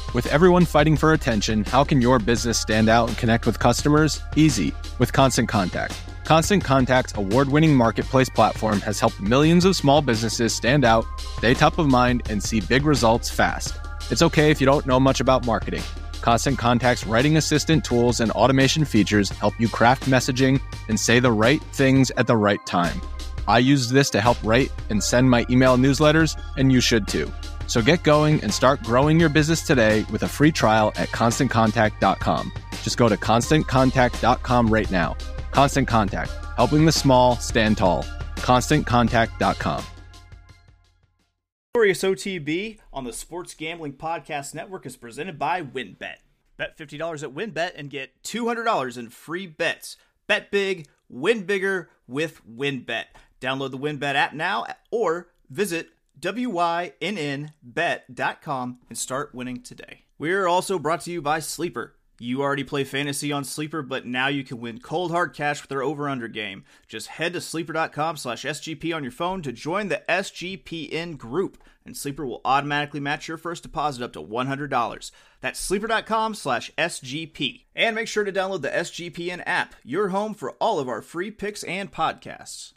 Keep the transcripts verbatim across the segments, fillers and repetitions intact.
With everyone fighting for attention, how can your business stand out and connect with customers? Easy, with Constant Contact. Constant Contact's award-winning marketplace platform has helped millions of small businesses stand out, stay top of mind, and see big results fast. It's okay if you don't know much about marketing. Constant Contact's writing assistant tools and automation features help you craft messaging and say the right things at the right time. I used this to help write and send my email newsletters, and you should too. So get going and start growing your business today with a free trial at constant contact dot com. Just go to constant contact dot com right now. Constant Contact, helping the small stand tall. constant contact dot com. Notorious O T B on the Sports Gambling Podcast Network is presented by WynnBET. Bet fifty dollars at WynnBET and get two hundred dollars in free bets. Bet big, win bigger with WynnBET. Download the WynnBET app now or visit W Y N N bet dot com and start winning today. We're also brought to you by Sleeper. You already play fantasy on Sleeper, but now you can win cold hard cash with their over-under game. Just head to sleeper dot com slash S G P on your phone to join the S G P N group, and Sleeper will automatically match your first deposit up to one hundred dollars. That's sleeper dot com slash S G P. And make sure to download the S G P N app, your home for all of our free picks and podcasts.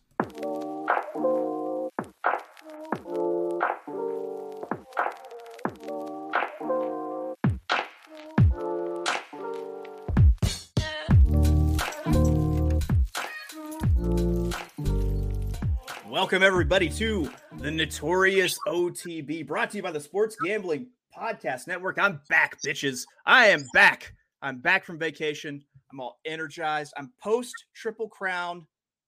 Welcome, everybody, to the Notorious O T B, brought to you by the Sports Gambling Podcast Network. I'm back, bitches. I am back. I'm back from vacation. I'm all energized. I'm post-Triple Crown,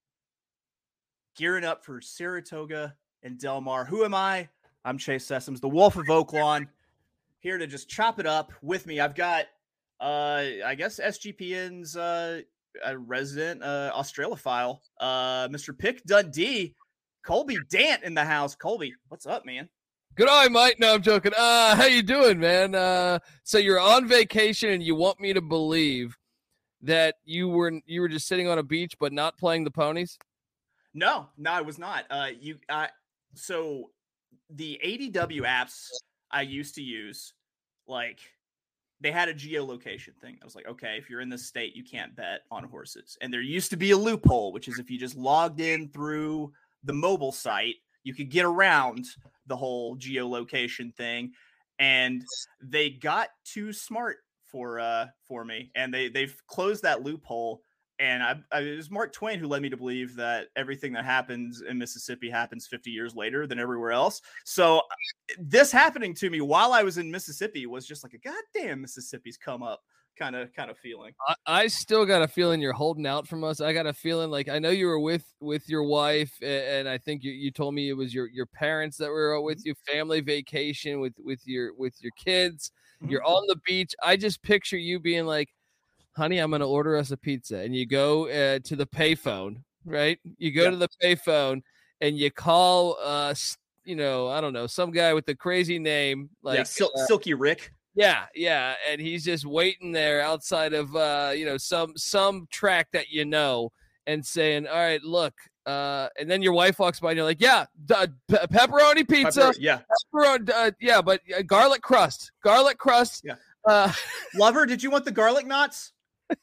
gearing up for Saratoga and Del Mar. Who am I? I'm Chase Sessoms, the Wolf of Oaklawn, here to just chop it up with me. I've got, uh, I guess, S G P N's uh, a resident uh, Australophile, uh, Mister Pick Dundee. Colby Dant in the house. Colby, what's up, man? Good eye, Mike. No, I'm joking. Uh, how you doing, man? Uh, so you're on vacation and you want me to believe that you were you were just sitting on a beach but not playing the ponies? No, no, I was not. Uh, you, uh, so the A D W apps I used to use, like, they had a geolocation thing. I was like, okay, if you're in this state, you can't bet on horses. And there used to be a loophole, which is if you just logged in through the mobile site, you could get around the whole geolocation thing. And they got too smart for uh for me, and they they've closed that loophole. And I, I it was Mark Twain who led me to believe that everything that happens in Mississippi happens fifty years later than everywhere else. So this happening to me while I was in Mississippi was just like a goddamn Mississippi's come up kind of kind of feeling. I, I still got a feeling you're holding out from us. I got a feeling like I know you were with with your wife, and I think you, you told me it was your your parents that were with you, family vacation with with your with your kids. Mm-hmm. You're on the beach. I just picture you being like, honey, I'm going to order us a pizza. And you go uh, to the payphone, right? You go yep. to the payphone and you call, uh, you know, I don't know, some guy with a crazy name. like yeah, Sil- uh, Silky Rick. Yeah, yeah. And he's just waiting there outside of, uh, you know, some some track that you know, and saying, all right, look. Uh, and then your wife walks by and you're like, yeah, uh, pe- pepperoni pizza. Pepper- yeah. Pepperoni, uh, yeah, but uh, garlic crust. Garlic crust. Yeah. Uh, Lover, did you want the garlic knots?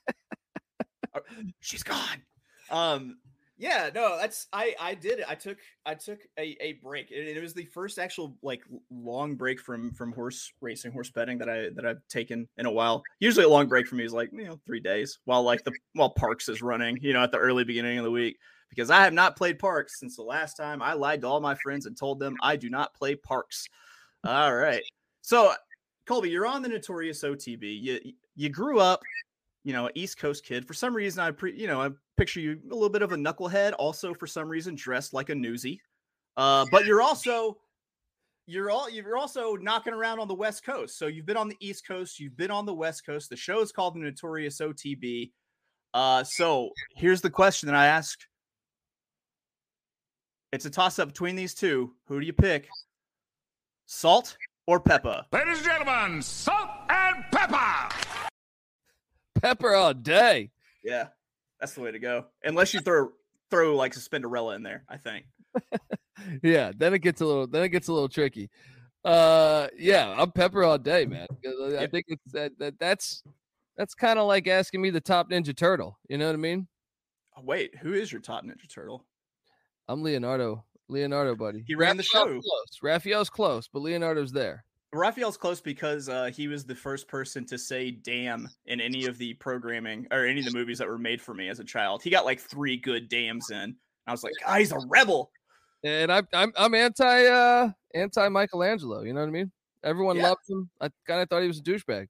She's gone. Um, yeah, no, that's I. I did it. I took I took a, a break. It, it was the first actual like long break from from horse racing, horse betting that I that I've taken in a while. Usually, a long break for me is like you know three days while like the while Parks is running. You know, at the early beginning of the week, because I have not played Parks since the last time I lied to all my friends and told them I do not play Parks. All right, so Colby, you're on the Notorious O T B. You you grew up, you know, an East Coast kid. For some reason, I pre, you know, I picture you a little bit of a knucklehead. Also, for some reason, dressed like a newsie. Uh, but you're also, you're all, you're also knocking around on the West Coast. So you've been on the East Coast, you've been on the West Coast. The show is called the Notorious O T B. Uh, so here's the question that I ask. It's a toss-up between these two. Who do you pick? Salt or pepper? Ladies and gentlemen, salt and pepper. Pepper all day. Yeah, that's the way to go. Unless you throw throw like Suspenderella in there, I think. Yeah, then it gets a little then it gets a little tricky. Uh, yeah, I'm Pepper all day, man. I Yep. think it's that, that that's that's kind of like asking me the top Ninja Turtle. You know what I mean? Oh, wait, who is your top Ninja Turtle? I'm Leonardo. Leonardo, buddy. He ran the Raphael's show. Close. Raphael's close, but Leonardo's there. Raphael's close because uh, he was the first person to say "damn" in any of the programming or any of the movies that were made for me as a child. He got like three good "damns" in. I was like, "Ah, he's a rebel." And I'm I'm I'm anti uh anti Michelangelo. You know what I mean? Everyone Yeah. loves him. I kind of thought he was a douchebag.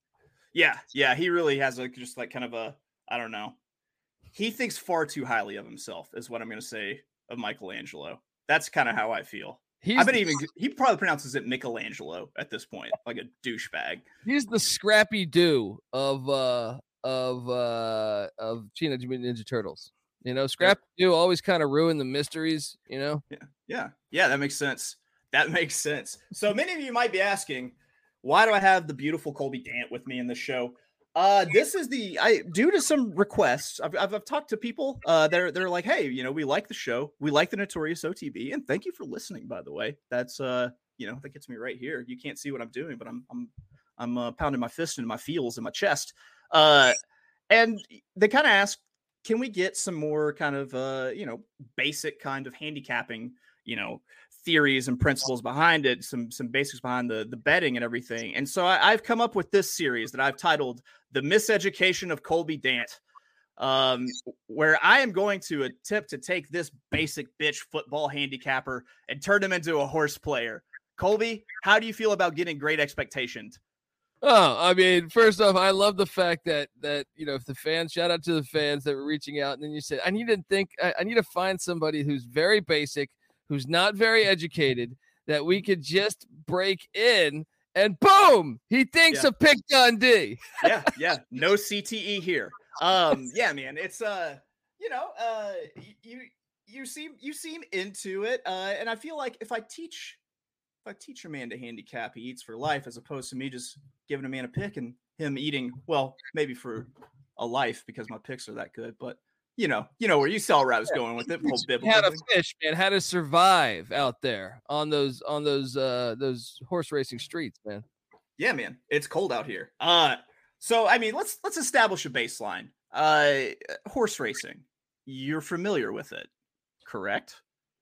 Yeah, yeah, he really has like just like kind of a I don't know. He thinks far too highly of himself, is what I'm going to say of Michelangelo. That's kind of how I feel. He's I bet even he probably pronounces it Michelangelo at this point, like a douchebag. he's the Scrappy Doo of uh of uh of Teenage Mutant Ninja Turtles. You know, Scrappy Doo always kind of ruined the mysteries. You know. Yeah, yeah, yeah. That makes sense. That makes sense. So many of you might be asking, why do I have the beautiful Colby Dant with me in the show? Uh, this is the I due to some requests. I've, I've, I've talked to people. Uh, they're they're like, hey, you know, we like the show, we like the Notorious O T B, and thank you for listening. By the way, that's uh, you know, that gets me right here. You can't see what I'm doing, but I'm I'm I'm uh, pounding my fist into my feels in my chest. Uh, and they kind of asked, can we get some more kind of uh, you know, basic kind of handicapping, you know, theories and principles behind it, some some basics behind the the betting and everything. And so I, I've come up with this series that I've titled "The Miseducation of Colby Dant," um, where I am going to attempt to take this basic bitch football handicapper and turn him into a horse player. Colby, how do you feel about getting Great Expectations? Oh, I mean, first off, I love the fact that that you know, if the fans, shout out to the fans that were reaching out, and then you said, I need to think, I, I need to find somebody who's very basic, who's not very educated, that we could just break in, and boom, he thinks Yeah. of Pick Dundee. yeah, yeah, no C T E here. Um, yeah, man, it's uh, you know, uh, you you seem you seem into it, uh, and I feel like if I teach if I teach a man to handicap, he eats for life, as opposed to me just giving a man a pick and him eating, well, maybe for a life because my picks are that good, but you know, you know where you saw where I was going with it. Whole biblical How to thing. fish, man, how to survive out there on those on those uh those horse racing streets, man. Yeah, man, it's cold out here. Uh, so I mean, let's let's establish a baseline. Uh, horse racing, you're familiar with it, correct?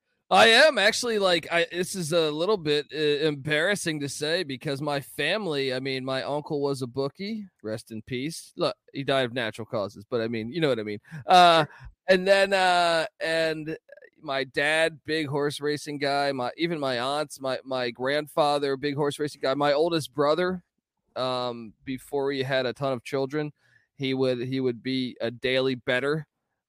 I am actually like I this is a little bit uh, embarrassing to say because my family, I mean, my uncle was a bookie, rest in peace. Look, he died of natural causes, but I mean, you know what I mean. Uh and then uh and my dad, big horse racing guy, my even my aunts, my my grandfather, big horse racing guy, my oldest brother, um before he had a ton of children, he would he would be a daily bettor.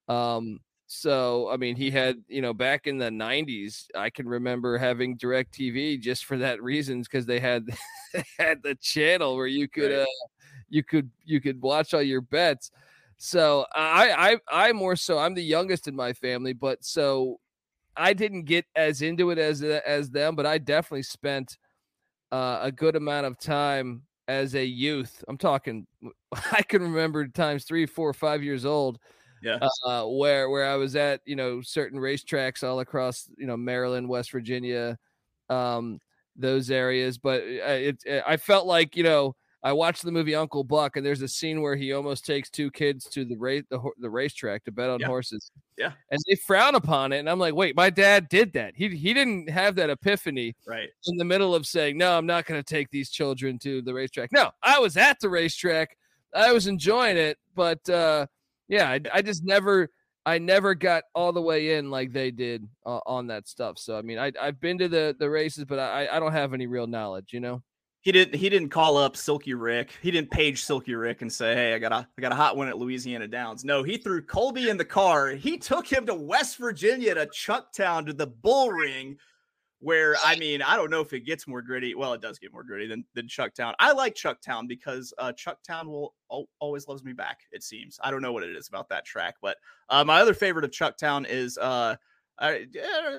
Um So, I mean, he had, you know, back in the nineties, I can remember having DirecTV just for that reasons because they had they had the channel where you could Right. uh, you could you could watch all your bets. So I I I more so I'm the youngest in my family, but so I didn't get as into it as as them, but I definitely spent uh, a good amount of time as a youth. I'm talking, I can remember times three, four, five years old. Yeah. Uh, where where I was at, you know, certain racetracks all across, you know, Maryland, West Virginia, um, those areas. But it, it, I felt like, you know, I watched the movie Uncle Buck, and there's a scene where he almost takes two kids to the race the, the racetrack to bet on Yeah. horses. Yeah. And they frown upon it, and I'm like, wait, my dad did that. He he didn't have that epiphany Right. in the middle of saying, no, I'm not going to take these children to the racetrack. No, I was at the racetrack. I was enjoying it, but uh, yeah, I, I just never, I never got all the way in like they did uh, on that stuff. So, I mean, I, I've been to the, the races, but I, I don't have any real knowledge, you know? He didn't. He didn't call up Silky Rick. He didn't page Silky Rick and say, "Hey, I got a, I got a hot one at Louisiana Downs." No, he threw Colby in the car. He took him to West Virginia to Chucktown to the bull ring, where I mean, I don't know if it gets more gritty. Well, it does get more gritty than than Chucktown. I like Chucktown because uh, Chucktown will al- always loves me back. It seems. I don't know what it is about that track, but uh, my other favorite of Chucktown is. Uh, I, uh,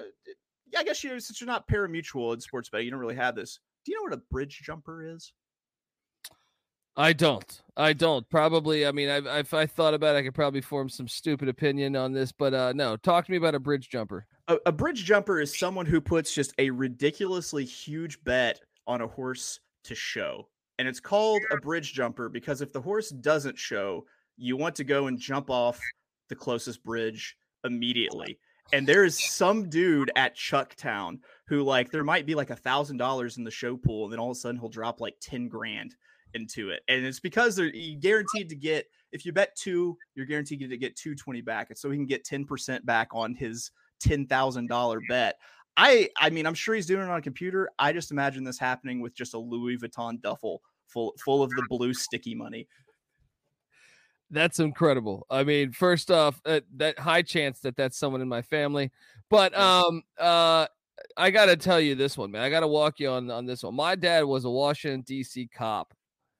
I guess you since you're not pari-mutuel in sports betting, you don't really have this. Do you know what a bridge jumper is? I don't. I don't. Probably. I mean, I've, if I thought about it, I could probably form some stupid opinion on this, but uh, no. Talk to me about a bridge jumper. A, a bridge jumper is someone who puts just a ridiculously huge bet on a horse to show. And it's called a bridge jumper because if the horse doesn't show, you want to go and jump off the closest bridge immediately. And there is some dude at Chucktown who, like, there might be like a thousand dollars in the show pool, and then all of a sudden he'll drop like ten grand into it. And it's because they're you guaranteed to get, if you bet two, you're guaranteed to get two twenty back. And so he can get ten percent back on his ten thousand dollars bet. I, I mean, I'm sure he's doing it on a computer. I just imagine this happening with just a Louis Vuitton duffel full, full of the blue sticky money. That's incredible. I mean, first off, uh, that high chance that that's someone in my family. But um, uh, I got to tell you this one, man. I got to walk you on, on this one. My dad was a Washington, D C cop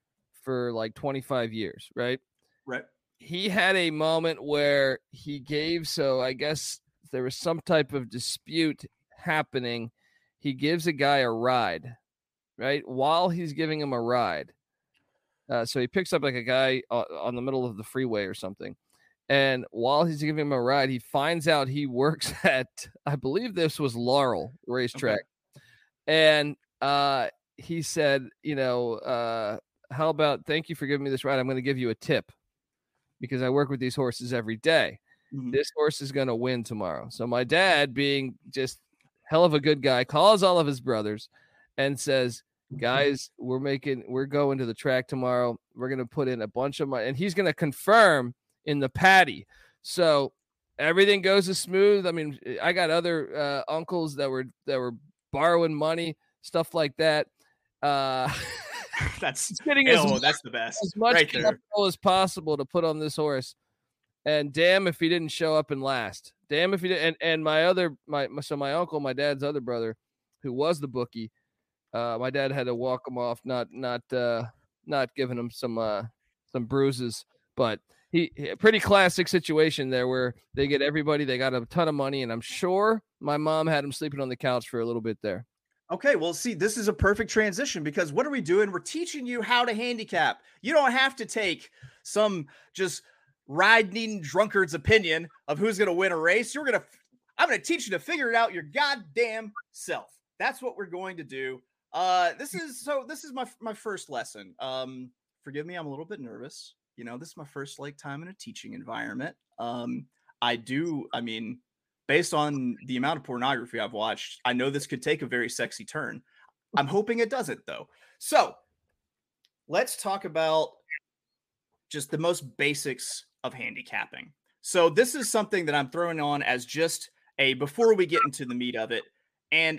for like twenty-five years, right? Right. He had a moment where he gave, so I guess there was some type of dispute happening. He gives a guy a ride, right? While he's giving him a ride. Uh, so he picks up like a guy uh, on the middle of the freeway or something. And while he's giving him a ride, he finds out he works at, I believe this was Laurel Racetrack. Okay. And uh, he said, you know, uh, how about, thank you for giving me this ride. I'm going to give you a tip because I work with these horses every day. Mm-hmm. This horse is going to win tomorrow. So my dad, being just hell of a good guy, calls all of his brothers and says, guys, we're making, we're going to the track tomorrow. We're going to put in a bunch of money, and he's going to confirm in the paddy. So everything goes as smooth. I mean, I got other uh, uncles that were, that were borrowing money, stuff like that. Uh, that's getting ew, as much, that's the best. As much right capital there. as possible to put on this horse. And damn if he didn't show up and last. Damn if he did. And, and my other, my, so my uncle, my dad's other brother, who was the bookie, Uh, my dad had to walk him off, not not uh, not giving him some uh, some bruises, but he, he pretty classic situation there where they get everybody, they got a ton of money, and I'm sure my mom had him sleeping on the couch for a little bit there. Okay, well, see, this is a perfect transition because what are we doing? We're teaching you how to handicap. You don't have to take some just ride-needing drunkard's opinion of who's going to win a race. You're going to, I'm going to teach you to figure it out your goddamn self. That's what we're going to do. Uh, this is so. This is my my first lesson. Um, forgive me, I'm a little bit nervous. You know, this is my first like time in a teaching environment. Um, I do. I mean, based on the amount of pornography I've watched, I know this could take a very sexy turn. I'm hoping it doesn't, though. So, let's talk about just the most basics of handicapping. So, this is something that I'm throwing on as just a before we get into the meat of it, and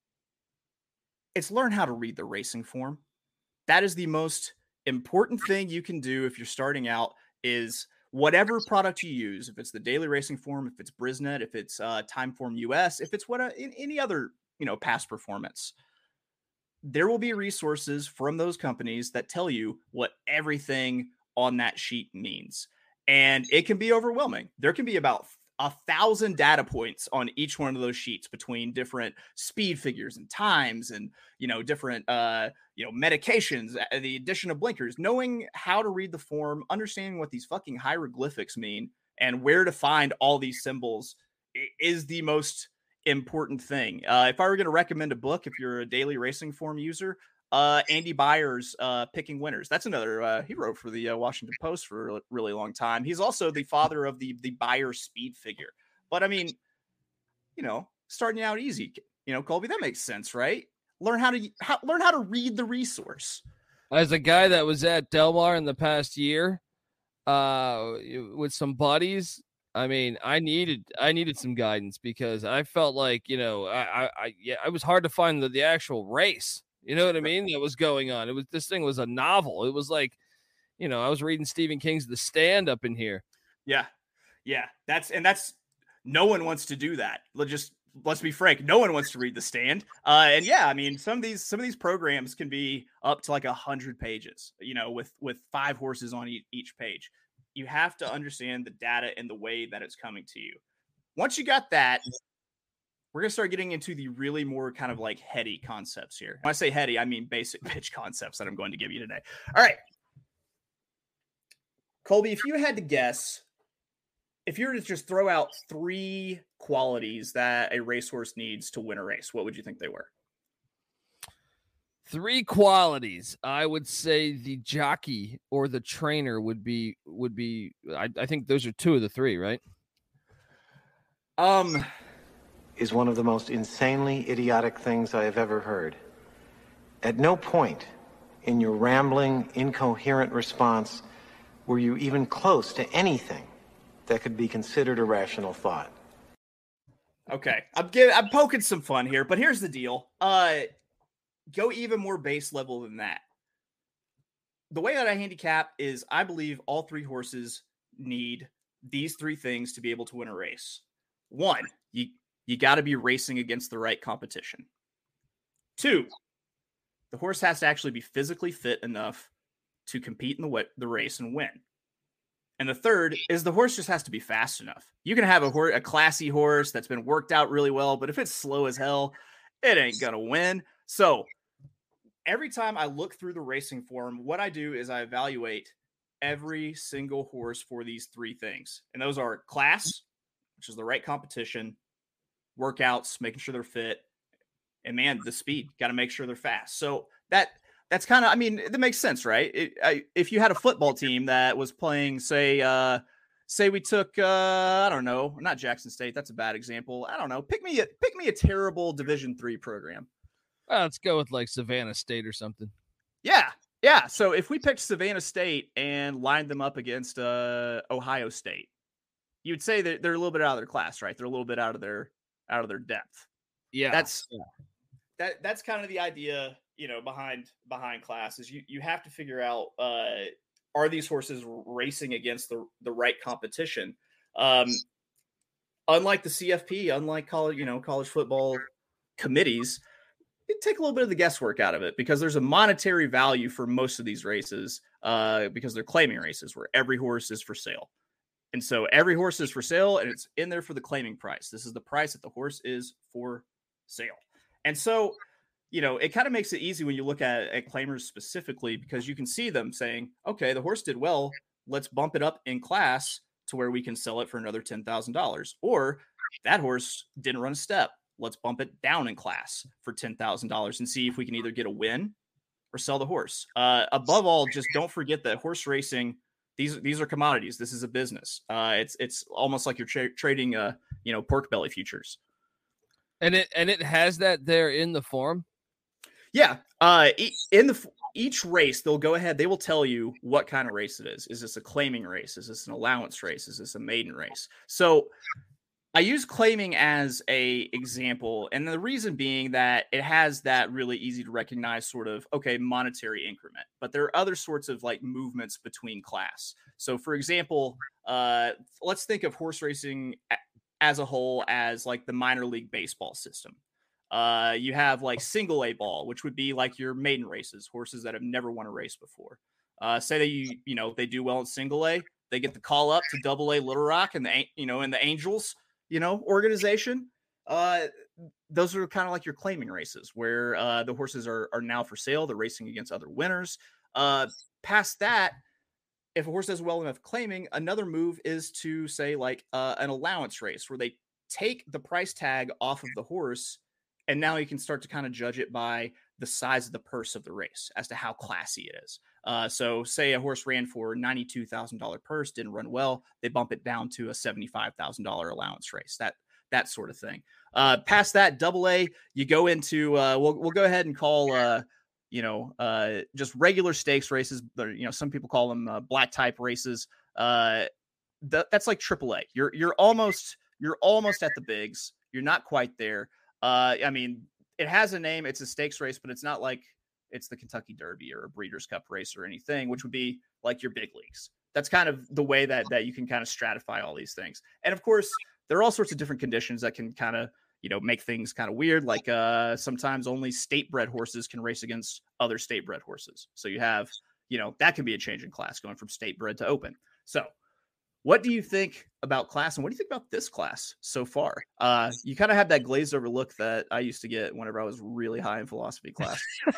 it's learn how to read the racing form. That is the most important thing you can do if you're starting out is whatever product you use, if it's the daily racing form, if it's Brisnet, if it's uh, Timeform U S, if it's what a, in, any other, you know, past performance, there will be resources from those companies that tell you what everything on that sheet means. And it can be overwhelming. There can be about a thousand data points on each one of those sheets between different speed figures and times and, you know, different, uh, you know, medications, the addition of blinkers, knowing how to read the form, understanding what these fucking hieroglyphics mean and where to find all these symbols is the most important thing. Uh, if I were going to recommend a book, if you're a daily racing form user, Uh, Andy Byers, uh, Picking Winners. That's another, uh, he wrote for the uh, Washington Post for a really long time. He's also the father of the, the Byers speed figure. But I mean, you know, starting out easy, you know, Colby, that makes sense, right? Learn how to, how, learn how to read the resource. As a guy that was at Del Mar in the past year, uh, with some buddies, I mean, I needed, I needed some guidance because I felt like, you know, I, I, I yeah, it was hard to find the, the actual race. You know what I mean? That was going on. It was, this thing was a novel. It was like, you know, I was reading Stephen King's The Stand up in here. Yeah. Yeah. That's, and that's, no one wants to do that. Let's just, let's be frank. No one wants to read The Stand. Uh, and yeah, I mean, some of these, some of these programs can be up to like a hundred pages, you know, with, with five horses on each, each page. You have to understand the data and the way that it's coming to you. Once you got that, we're going to start getting into the really more kind of like heady concepts here. When I say heady, I mean basic pitch concepts that I'm going to give you today. All right. Colby, if you had to guess, if you were to just throw out three qualities that a racehorse needs to win a race, what would you think they were? Three qualities. I would say the jockey or the trainer would be would be. I, I think those are two of the three, right? Um, is one of the most insanely idiotic things I have ever heard. At no point in your rambling, incoherent response were you even close to anything that could be considered a rational thought. Okay, I'm giving, I'm poking some fun here, but here's the deal. Uh, go even more base level than that. The way that I handicap is I believe all three horses need these three things to be able to win a race. One, you you got to be racing against the right competition. Two, the horse has to actually be physically fit enough to compete in the the race and win. And the third is the horse just has to be fast enough. You can have a horse, a classy horse that's been worked out really well, but if it's slow as hell, it ain't gonna win. So every time I look through the racing form, what I do is I evaluate every single horse for these three things. And those are class, which is the right competition, workouts, making sure they're fit, and man, the speed, got to make sure they're fast. So that that's kind of, I mean, that makes sense, right? It, I, if you had a football team that was playing, say, uh, say we took, uh, I don't know, not Jackson State. That's a bad example. I don't know. Pick me a, pick me a terrible Division three program. Well, let's go with like Savannah State or something. Yeah. Yeah. So if we picked Savannah State and lined them up against uh, Ohio State, you'd say that they're a little bit out of their class, right? They're a little bit out of their, out of their depth. Yeah. That's, yeah. that that's kind of the idea, you know, behind, behind class is you, you have to figure out, uh, are these horses racing against the, the right competition? Um, unlike the C F P, unlike college, you know, college football committees, it take a little bit of the guesswork out of it because there's a monetary value for most of these races, uh, because they're claiming races where every horse is for sale. And so every horse is for sale and it's in there for the claiming price. This is the price that the horse is for sale. And so, you know, it kind of makes it easy when you look at, at claimers specifically because you can see them saying, okay, the horse did well. Let's bump it up in class to where we can sell it for another ten thousand dollars. Or that horse didn't run a step. Let's bump it down in class for ten thousand dollars and see if we can either get a win or sell the horse. Uh, above all, just don't forget that horse racing, these, these are commodities. This is a business. Uh, it's, it's almost like you're tra- trading, uh, you know, pork belly futures. And it, and it has that there in the form. Yeah. Uh, in the, each race, they'll go ahead. They will tell you what kind of race it is. Is this a claiming race? Is this an allowance race? Is this a maiden race? So I use claiming as a example, and the reason being that it has that really easy to recognize sort of, okay, monetary increment, but there are other sorts of like movements between class. So for example, uh, let's think of horse racing as a whole as like the minor league baseball system. Uh, you have like single A ball, which would be like your maiden races, horses that have never won a race before. Uh, say that you, you know, they do well in single A, they get the call up to double A Little Rock and the, you know, and the Angels, you know, organization. Uh, those are kind of like your claiming races where uh, the horses are, are now for sale. They're racing against other winners. Uh, past that, if a horse does well enough claiming, another move is to say like uh, an allowance race where they take the price tag off of the horse. And now you can start to kind of judge it by the size of the purse of the race as to how classy it is. Uh, so say a horse ran for ninety-two thousand dollars purse, didn't run well. They bump it down to a seventy-five thousand dollars allowance race, that, that sort of thing. Uh, past that double A, you go into, uh, we'll, we'll go ahead and call, uh, you know, uh, just regular stakes races. You know, some people call them uh, black type races. Uh, th- that's like triple A. You're, you're almost, you're almost at the bigs. You're not quite there. Uh, I mean, it has a name. It's a stakes race, but it's not like it's the Kentucky Derby or a Breeders' Cup race or anything, which would be like your big leagues. That's kind of the way that that you can kind of stratify all these things. And of course, there are all sorts of different conditions that can kind of, you know, make things kind of weird. Like uh, sometimes only state-bred horses can race against other state-bred horses. So you have, you know, that can be a change in class going from state-bred to open. So what do you think about class, and what do you think about this class so far? Uh, you kind of have that glazed over look that I used to get whenever I was really high in philosophy class.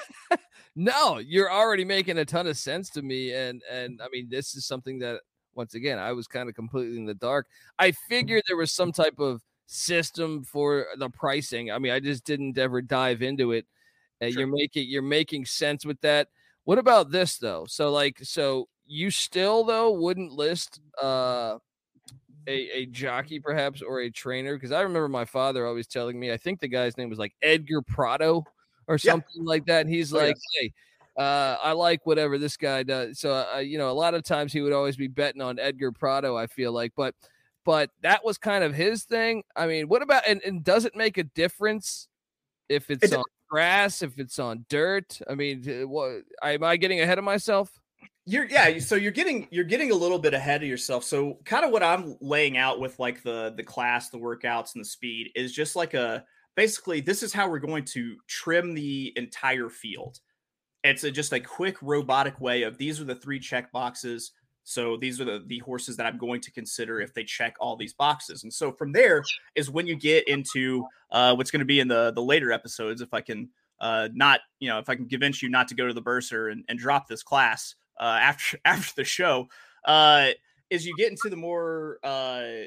No, you're already making a ton of sense to me. And, and I mean, this is something that, once again, I was kind of completely in the dark. I figured there was some type of system for the pricing. I mean, I just didn't ever dive into it. Uh, Sure. You're making you're making sense with that. What about this though? So like so you still though wouldn't list uh a, a jockey perhaps or a trainer? Because I remember my father always telling me, I think the guy's name was like Edgar Prado or Yeah. something like that. And he's Oh, like, yes. hey, uh, I like whatever this guy does. So uh, you know, a lot of times he would always be betting on Edgar Prado, I feel like, but but that was kind of his thing. I mean, what about and, and does it make a difference if it's It- on grass, if it's on dirt? I mean, uh, what am I getting ahead of myself? You're yeah, so you're getting you're getting a little bit ahead of yourself. So kind of what I'm laying out with like the the class, the workouts, and the speed is just like a basically this is how we're going to trim the entire field. It's a, just a quick robotic way of these are the three check boxes. So these are the the horses that I'm going to consider if they check all these boxes. And so from there is when you get into uh, what's going to be in the the later episodes. If I can uh, not you know if I can convince you not to go to the bursar and, and drop this class. Uh, after after the show, uh, is you get into the more uh,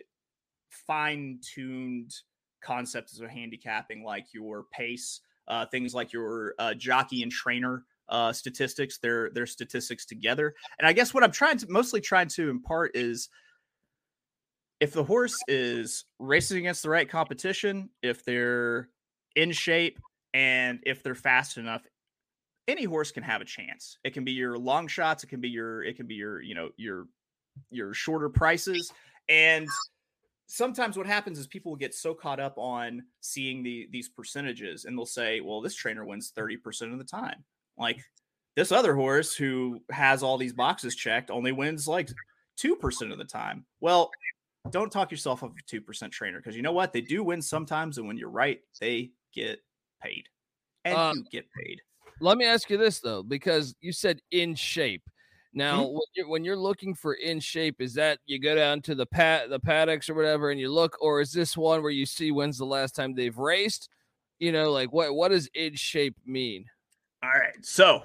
fine-tuned concepts of handicapping, like your pace, uh, things like your uh, jockey and trainer uh, statistics, their their statistics together. And I guess what I'm trying to mostly trying to impart is if the horse is racing against the right competition, if they're in shape, and if they're fast enough. Any horse can have a chance. It can be your long shots. It can be your, it can be your, you know, your, your shorter prices. And sometimes what happens is people will get so caught up on seeing the, these percentages and they'll say, well, this trainer wins thirty percent of the time. Like this other horse who has all these boxes checked only wins like two percent of the time. Well, don't talk yourself off a two percent trainer. Cause you know what? They do win sometimes. And when you're right, they get paid and Uh, you get paid. Let me ask you this though, because you said in shape. Now, Mhm. when, you're, when you're looking for in shape, is that you go down to the pat the paddocks or whatever, and you look, or is this one where you see when's the last time they've raced? You know, like what what does in shape mean? All right. So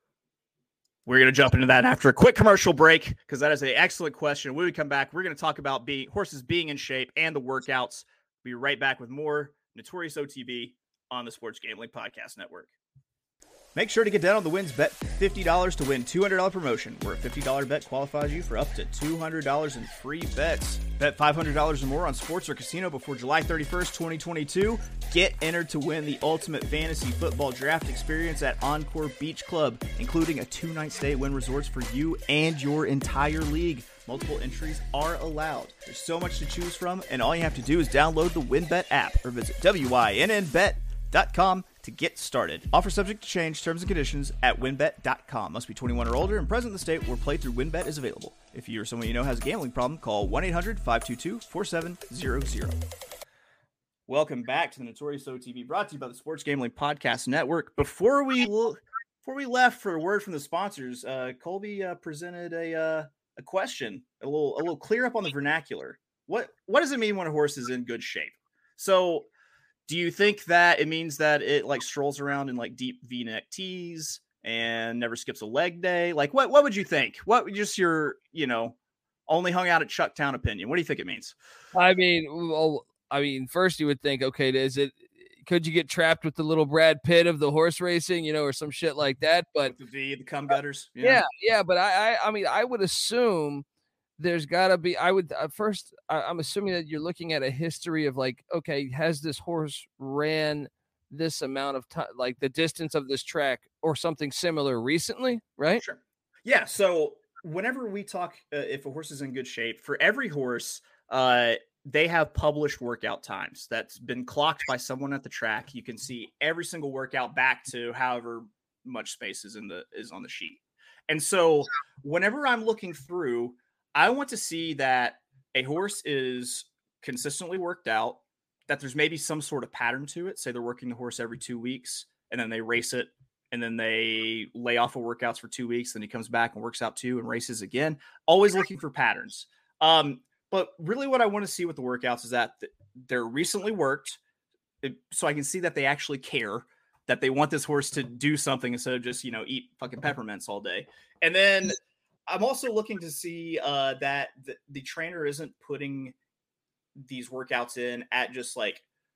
we're going to jump into that after a quick commercial break because that is an excellent question. When we come back, we're going to talk about being horses being in shape and the workouts. We'll be right back with more Notorious O T B on the Sports Gambling Podcast Network. Make sure to get down on the Wins Bet fifty dollars to win two hundred dollars promotion, where a fifty dollars bet qualifies you for up to two hundred dollars in free bets. Bet five hundred dollars or more on sports or casino before July thirty-first, twenty twenty-two. Get entered to win the ultimate fantasy football draft experience at Encore Beach Club, including a two-night stay at Wynn Resorts for you and your entire league. Multiple entries are allowed. There's so much to choose from, and all you have to do is download the WynnBet app or visit W Y N N bet dot com to get started. Offer subject to change. Terms and conditions at wynnbet dot com. Must be twenty-one or older and present in the state where playthrough WynnBet is available. If you or someone you know has a gambling problem, call one eight hundred five two two four seven zero zero. Welcome back to the Notorious O T B, brought to you by the Sports Gambling Podcast Network. Before we before we left for a word from the sponsors, uh, Colby uh, presented a uh, a question, a little a little clear up on the vernacular. What what does it mean when a horse is in good shape? So, do you think that it means that it like strolls around in like deep V-neck tees and never skips a leg day? Like what, what would you think? What would just your, you know, only hung out at Chucktown opinion? What do you think it means? I mean, well, I mean, first you would think, okay, is it, could you get trapped with the little Brad Pitt of the horse racing, you know, or some shit like that? But With the V, the cum gutters. you yeah, know? yeah. But I, I, I mean, I would assume there's got to be, I would uh, first, I, I'm assuming that you're looking at a history of like, okay, has this horse ran this amount of time, like the distance of this track or something similar recently, right? Sure. Yeah. So whenever we talk, uh, if a horse is in good shape, for every horse, uh, they have published workout times that's been clocked by someone at the track. You can see every single workout back to however much space is in the is on the sheet. And so whenever I'm looking through, I want to see that a horse is consistently worked out, that there's maybe some sort of pattern to it. Say they're working the horse every two weeks and then they race it and then they lay off of workouts for two weeks. Then he comes back and works out two and races again. Always looking for patterns. Um, but really what I want to see with the workouts is that they're recently worked so I can see that they actually care, that they want this horse to do something instead of just, you know, eat fucking peppermints all day. And then I'm also looking to see uh, that the, the trainer isn't putting these workouts in at just like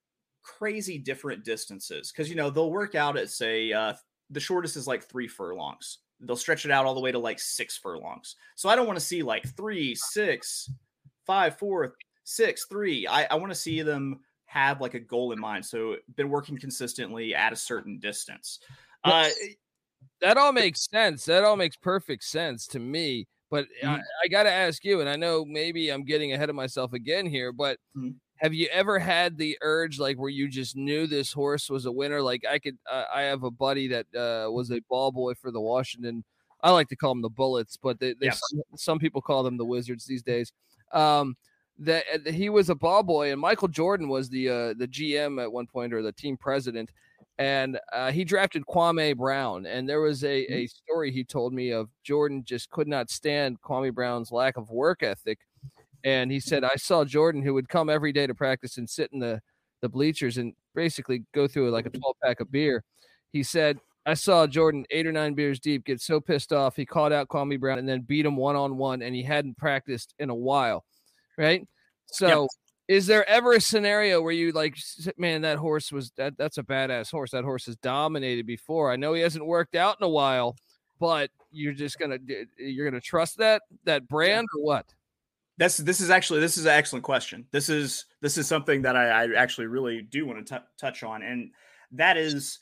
crazy different distances. Cause you know, they'll work out at say, uh, the shortest is like three furlongs. They'll stretch it out all the way to like six furlongs. So I don't want to see like three, six, five, four, six, three. I, I want to see them have like a goal in mind. So been working consistently at a certain distance. Uh, that all makes sense. That all makes perfect sense to me. But mm-hmm. I, I got to ask you, and I know maybe I'm getting ahead of myself again here, but mm-hmm. have you ever had the urge, like where you just knew this horse was a winner? Like I could, uh, I have a buddy that uh, was a ball boy for the Washington. I like to call them the Bullets, but they, yeah. some, some people call them the Wizards these days. Um, that he was a ball boy, and Michael Jordan was the uh, the G M at one point, or the team president, and uh, he drafted Kwame Brown. And there was a, a story he told me of Jordan just could not stand Kwame Brown's lack of work ethic. And he said, I saw Jordan, who would come every day to practice and sit in the, the bleachers and basically go through like a twelve pack of beer. He said, I saw Jordan eight or nine beers deep get so pissed off. He called out Kwame Brown and then beat him one-on-one, and he hadn't practiced in a while. Right. So yep. Is there ever a scenario where you like, man, that horse was that that's a badass horse. That horse has dominated before. I know he hasn't worked out in a while, but you're just going to, you're going to trust that, that brand or what? That's, this is actually, this is an excellent question. This is, this is something that I, I actually really do want to t- touch on. And that is,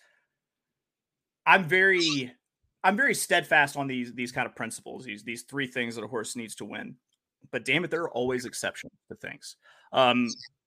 I'm very, I'm very steadfast on these, these kind of principles, these, these three things that a horse needs to win. But damn it, there are always exceptions to things. Um,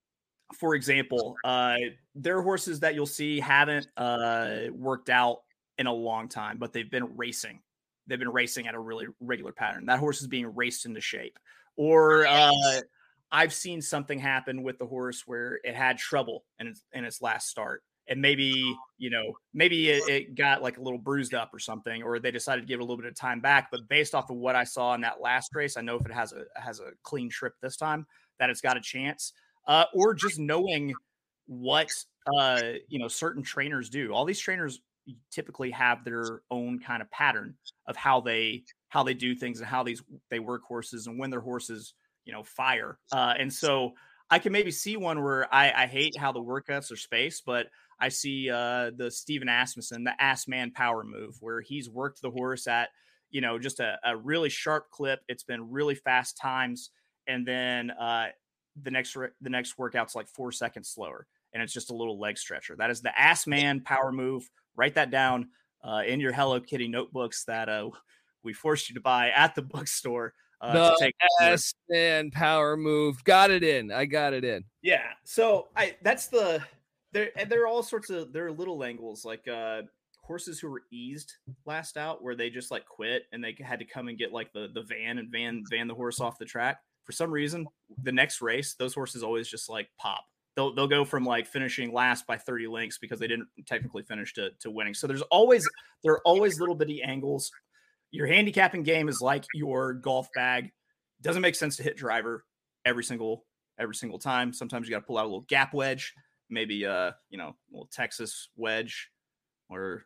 for example, uh, there are horses that you'll see haven't uh, worked out in a long time, but they've been racing. They've been racing at a really regular pattern. That horse is being raced into shape. Or uh, I've seen something happen with the horse where it had trouble in its, in its last start. And maybe, you know, maybe it, it got like a little bruised up or something, or they decided to give it a little bit of time back. But based off of what I saw in that last race, I know if it has a has a clean trip this time, that it's got a chance. Uh, or just knowing what, uh, you know, certain trainers do. All these trainers typically have their own kind of pattern of how they how they do things and how these they work horses and when their horses, you know, fire. Uh, and so I can maybe see one where I, I hate how the workouts are spaced, but I see uh, the Steven Asmussen, the ass man power move, where he's worked the horse at, you know, just a, a really sharp clip. It's been really fast times. And then uh, the next, re- the next workout's like four seconds slower. And it's just a little leg stretcher. That is the ass man power move. Write that down uh, in your Hello Kitty notebooks that uh, we forced you to buy at the bookstore. Uh, the to take ass man power move. Got it in. I got it in. Yeah. So I, that's the, there, there are all sorts of, there are little angles like uh, horses who were eased last out where they just like quit and they had to come and get like the, the van and van, van the horse off the track. For some reason, the next race, those horses always just like pop. They'll, they'll go from like finishing last by thirty lengths because they didn't technically finish to, to winning. So there's always, there are always little bitty angles. Your handicapping game is like your golf bag. Doesn't make sense to hit driver every single, every single time. Sometimes you got to pull out a little gap wedge, maybe, uh, you know, a little Texas wedge, or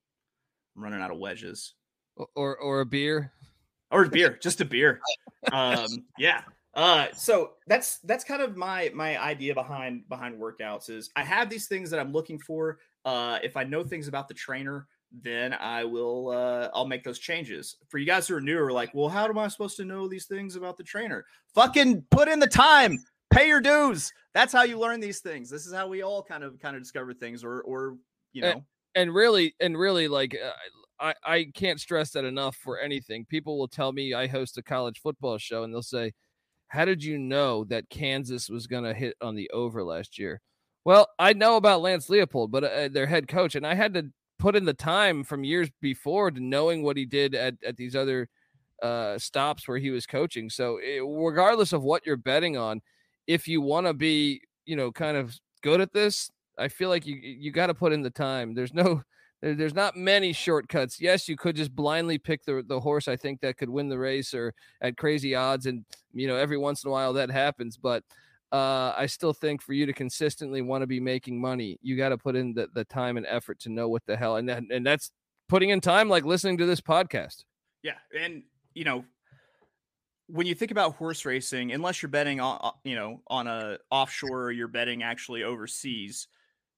I'm running out of wedges, or, or a beer or a beer, just a beer. Um, yeah. Uh, so that's, that's kind of my, my idea behind, behind workouts is I have these things that I'm looking for. Uh, if I know things about the trainer, then I will, uh, I'll make those changes. For you guys who are newer, like, well, how am I supposed to know these things about the trainer? Fucking put in the time, pay your dues. That's how you learn these things. This is how we all kind of, kind of discover things or, or, you know, and, and really, and really like, uh, I, I can't stress that enough for anything. People will tell me I host a college football show and they'll say, how did you know that Kansas was going to hit on the over last year? Well, I know about Lance Leopold, but uh, their head coach, and I had to put in the time from years before to knowing what he did at, at these other uh, stops where he was coaching. So it, regardless of what you're betting on, if you want to be, you know, kind of good at this, I feel like you, you got to put in the time. There's no, there, there's not many shortcuts. Yes, you could just blindly pick the, the horse, I think, that could win the race or at crazy odds. And, you know, every once in a while that happens, but Uh, I still think for you to consistently want to be making money, you got to put in the, the time and effort to know what the hell. And that, and that's putting in time, like listening to this podcast. Yeah. And, you know, when you think about horse racing, unless you're betting on, you know, on a offshore, or you're betting actually overseas,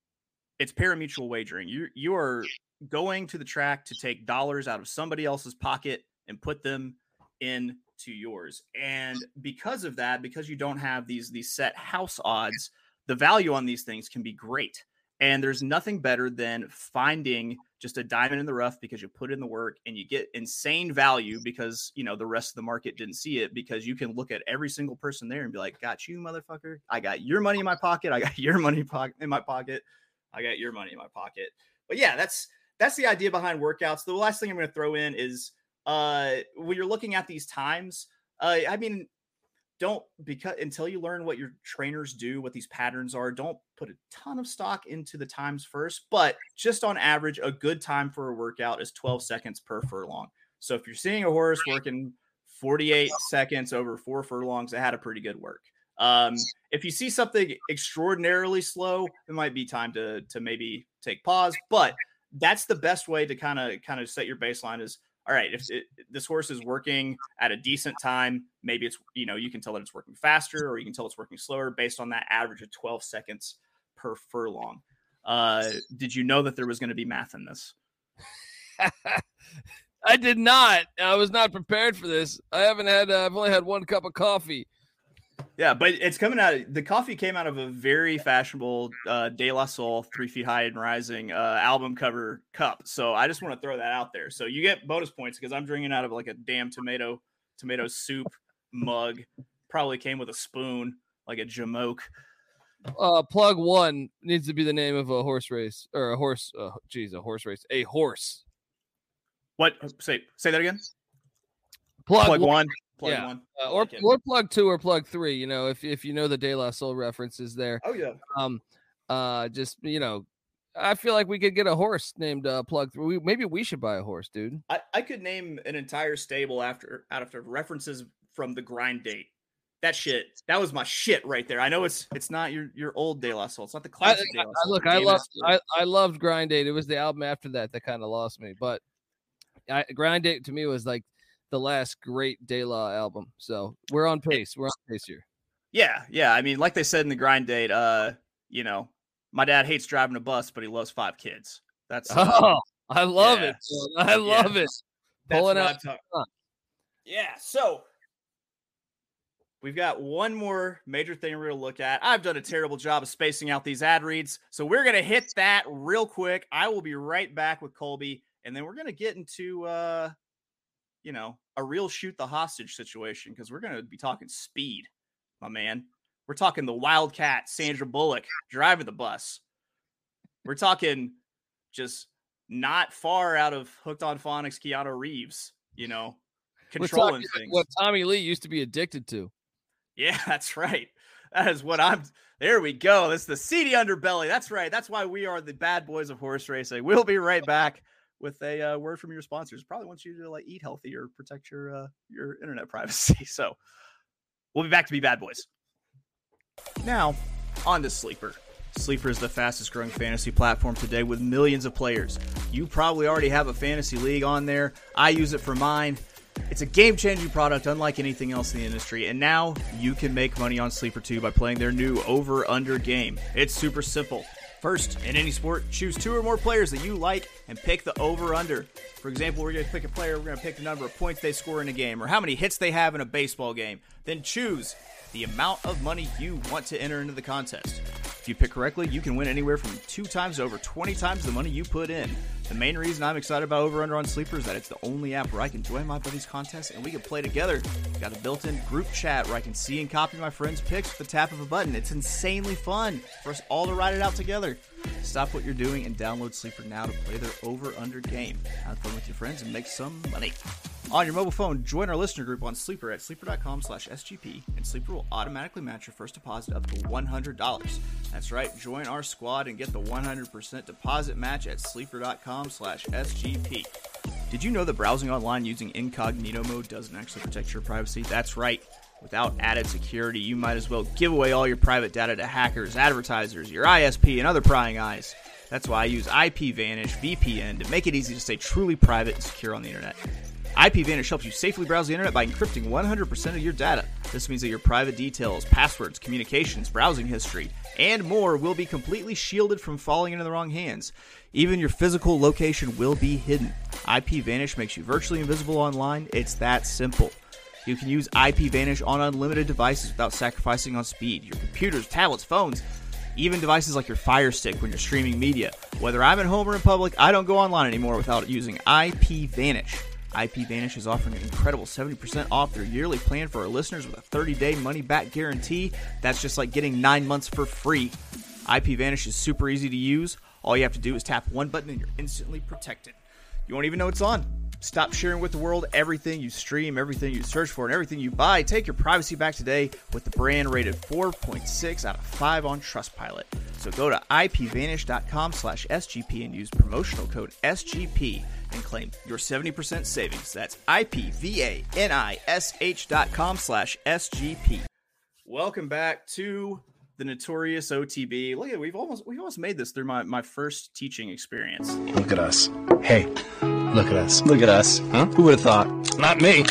it's pari-mutuel wagering. You you are going to the track to take dollars out of somebody else's pocket and put them into yours. And because of that, because you don't have these these set house odds, the value on these things can be great. And there's nothing better than finding just a diamond in the rough because you put in the work and you get insane value because, you know, the rest of the market didn't see it, because you can look at every single person there and be like, got you, motherfucker. I got your money in my pocket. I got your money in my pocket. I got your money in my pocket. But yeah, that's that's the idea behind workouts. The last thing I'm going to throw in is uh, when you're looking at these times, uh, I mean, don't because until you learn what your trainers do, what these patterns are, don't put a ton of stock into the times first. But just on average, a good time for a workout is twelve seconds per furlong. So if you're seeing a horse working forty-eight seconds over four furlongs, it had a pretty good work. Um, if you see something extraordinarily slow, it might be time to to maybe take pause. But that's the best way to kind of kind of set your baseline is, all right, if it, this horse is working at a decent time, maybe it's, you know, you can tell that it's working faster or you can tell it's working slower based on that average of twelve seconds per furlong. Uh, did you know that there was going to be math in this? I did not. I was not prepared for this. I haven't had, uh, I've only had one cup of coffee. Yeah, but it's coming out. The coffee came out of a very fashionable uh, De La Soul, Three Feet High and Rising uh, album cover cup. So I just want to throw that out there. So you get bonus points because I'm drinking out of like a damn tomato tomato soup mug. Probably came with a spoon, like a Jamoke. Uh, plug one needs to be the name of a horse race or a horse. Uh, geez, a horse race. A horse. What? Say say that again. Plug, plug one. one. Plug yeah. one. Uh, or, like or plug two or plug three, you know, if if you know the De La Soul references there. Oh, yeah. Um, uh, just, you know, I feel like we could get a horse named uh, Plug Three. Maybe we should buy a horse, dude. I, I could name an entire stable after out of references from the Grind Date. That shit, that was my shit right there. I know it's it's not your your old De La Soul. It's not the classic I, De La I, Soul. look, I loved I, I loved Grind Date. It was the album after that that kind of lost me, but I, Grind Date to me was like the last great De La album. So we're on pace. We're on pace here. Yeah, yeah. I mean, like they said in the Grind Date, uh, you know, my dad hates driving a bus, but he loves five kids. That's uh, oh, I love yeah. it. Man. I love yeah. it. That's Pulling out. Yeah. So we've got one more major thing we're going to look at. I've done a terrible job of spacing out these ad reads, so we're going to hit that real quick. I will be right back with Colby, and then we're going to get into, uh, you know, a real shoot the hostage situation because we're going to be talking speed, my man. We're talking the Wildcat, Sandra Bullock driving the bus. We're talking just not far out of Hooked on Phonics, Keanu Reeves, you know, controlling things. What Tommy Lee used to be addicted to. Yeah, that's right. That is what I'm. There we go. That's the seedy underbelly. That's right. That's why we are the bad boys of horse racing. We'll be right back with a uh, word from your sponsors. Probably wants you to like eat healthy or protect your uh, your internet privacy. So we'll be back to be bad boys. Now on to Sleeper. Sleeper is the fastest growing fantasy platform today with millions of players. You probably already have a fantasy league on there. I use it for mine. It's a game-changing product unlike anything else in the industry, and now you can make money on Sleeper too by playing their new over-under game. It's super simple. First, in any sport, choose two or more players that you like and pick the over-under. For example, we're going to pick a player, we're going to pick the number of points they score in a game or how many hits they have in a baseball game. Then choose the amount of money you want to enter into the contest. If you pick correctly, you can win anywhere from two times to over twenty times the money you put in. The main reason I'm excited about Over Under on Sleeper is that it's the only app where I can join my buddies' contests and we can play together. Got a built-in group chat where I can see and copy my friends' picks with the tap of a button. It's insanely fun for us all to ride it out together. Stop what you're doing and download Sleeper now to play their Over Under game. Have fun with your friends and make some money. On your mobile phone, join our listener group on Sleeper at sleeper.com slash SGP, and Sleeper will automatically match your first deposit up to one hundred dollars. That's right, join our squad and get the one hundred percent deposit match at sleeper.com slash SGP. Did you know that browsing online using incognito mode doesn't actually protect your privacy? That's right. Without added security, you might as well give away all your private data to hackers, advertisers, your I S P, and other prying eyes. That's why I use IPVanish V P N to make it easy to stay truly private and secure on the internet. IPVanish helps you safely browse the internet by encrypting one hundred percent of your data. This means that your private details, passwords, communications, browsing history, and more will be completely shielded from falling into the wrong hands. Even your physical location will be hidden. IPVanish makes you virtually invisible online. It's that simple. You can use IPVanish on unlimited devices without sacrificing on speed. Your computers, tablets, phones, even devices like your Fire Stick when you're streaming media. Whether I'm at home or in public, I don't go online anymore without using IPVanish. IPVanish is offering an incredible seventy percent off their yearly plan for our listeners with a thirty-day money-back guarantee. That's just like getting nine months for free. IPVanish is super easy to use. All you have to do is tap one button and you're instantly protected. You won't even know it's on. Stop sharing with the world everything you stream, everything you search for, and everything you buy. Take your privacy back today with the brand rated four point six out of five on Trustpilot. So go to IPVanish.com slash SGP and use promotional code S G P and claim your seventy percent savings. That's IPVanish dot com slash S G P. Welcome back to the Notorious O T B. Look at we've almost we've almost made this through my, my first teaching experience. Look at us. Hey, look at us. Look at us. Huh? Who would have thought? Not me.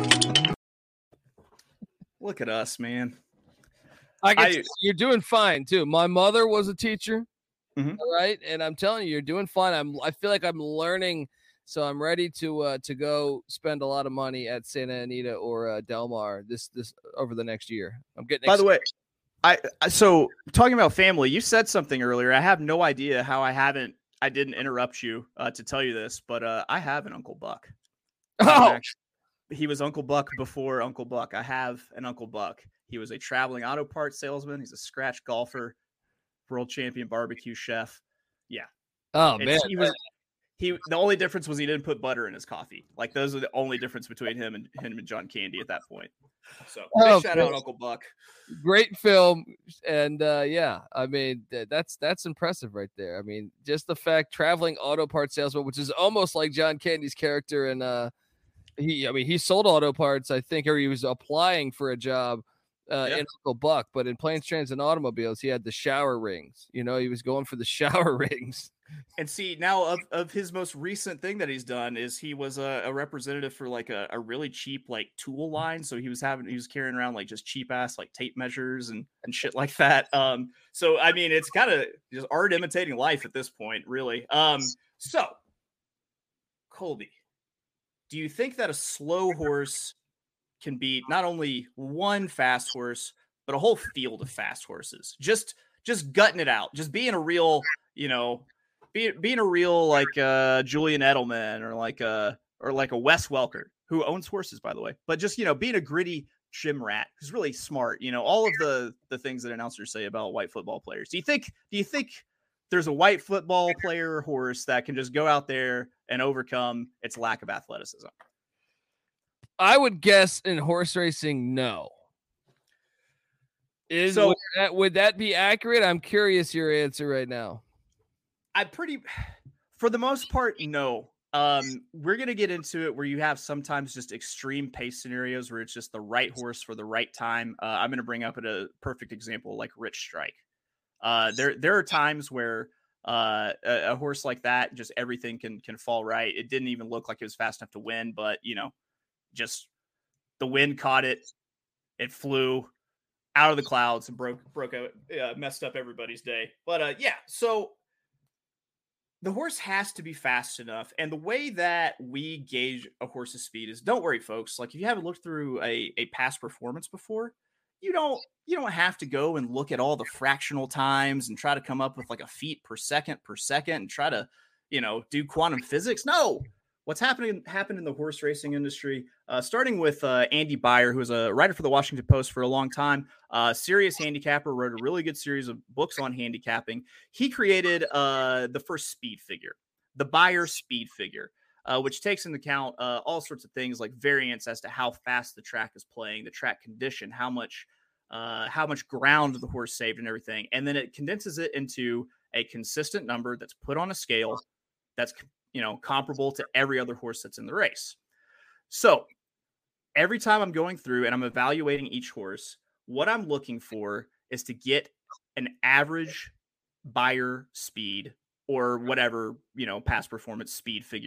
Look at us, man. I guess I, you're doing fine too. My mother was a teacher, mm-hmm. right? And I'm telling you, you're doing fine. I'm. I feel like I'm learning, so I'm ready to uh, to go spend a lot of money at Santa Anita or uh, Del Mar this this over the next year. I'm getting. By excited. the way, I so talking about family, you said something earlier. I have no idea how I haven't. I didn't interrupt you uh, to tell you this, but uh, I have an Uncle Buck. Oh, actually, he was Uncle Buck before Uncle Buck. I have an Uncle Buck. He was a traveling auto parts salesman. He's a scratch golfer, world champion barbecue chef. Yeah. Oh it's, man. He was he. The only difference was he didn't put butter in his coffee. Like those are the only difference between him and him and John Candy at that point. So oh, big shout out Uncle Buck. Great film, and uh, yeah, I mean th- that's that's impressive right there. I mean, just the fact traveling auto parts salesman, which is almost like John Candy's character, and uh, he, I mean, he sold auto parts, I think, or he was applying for a job. Uh, yeah. in Uncle Buck, but in Planes, Trains, and Automobiles, he had the shower rings. You know, he was going for the shower rings. And see, now of, of his most recent thing that he's done is he was a, a representative for like a, a really cheap like tool line. So he was having he was carrying around like just cheap ass like tape measures and and shit like that. Um, so I mean, it's kind of just art imitating life at this point, really. Um, so Colby, do you think that a slow horse can beat not only one fast horse, but a whole field of fast horses? Just, just gutting it out, just being a real, you know, be, being a real like uh, Julian Edelman or like a or like a Wes Welker, who owns horses, by the way. But just, you know, being a gritty gym rat who's really smart. You know, all of the the things that announcers say about white football players. Do you think? Do you think there's a white football player or horse that can just go out there and overcome its lack of athleticism? I would guess in horse racing, no. Is so would that, would that be accurate? I'm curious your answer right now. I pretty, for the most part, no. Um, we're gonna get into it where you have sometimes just extreme pace scenarios where it's just the right horse for the right time. Uh, I'm gonna bring up a perfect example like Rich Strike. Uh, there there are times where uh, a, a horse like that, just everything can can fall right. It didn't even look like it was fast enough to win, but you know. Just the wind caught it. It flew out of the clouds and broke, broke out, uh, messed up everybody's day. But uh, yeah, so the horse has to be fast enough. And the way that we gauge a horse's speed is, don't worry, folks. Like if you haven't looked through a, a past performance before, you don't, you don't have to go and look at all the fractional times and try to come up with like a feet per second per second and try to, you know, do quantum physics. No. What's happening happened in the horse racing industry, uh, starting with uh, Andy Beyer, who was a writer for the Washington Post for a long time, uh, serious handicapper, wrote a really good series of books on handicapping. He created uh, the first speed figure, the Beyer speed figure, uh, which takes into account uh, all sorts of things like variance as to how fast the track is playing, the track condition, how much uh, how much ground the horse saved and everything. And then it condenses it into a consistent number that's put on a scale that's you know, comparable to every other horse that's in the race. So every time I'm going through and I'm evaluating each horse, what I'm looking for is to get an average Beyer speed or whatever, you know, past performance speed figure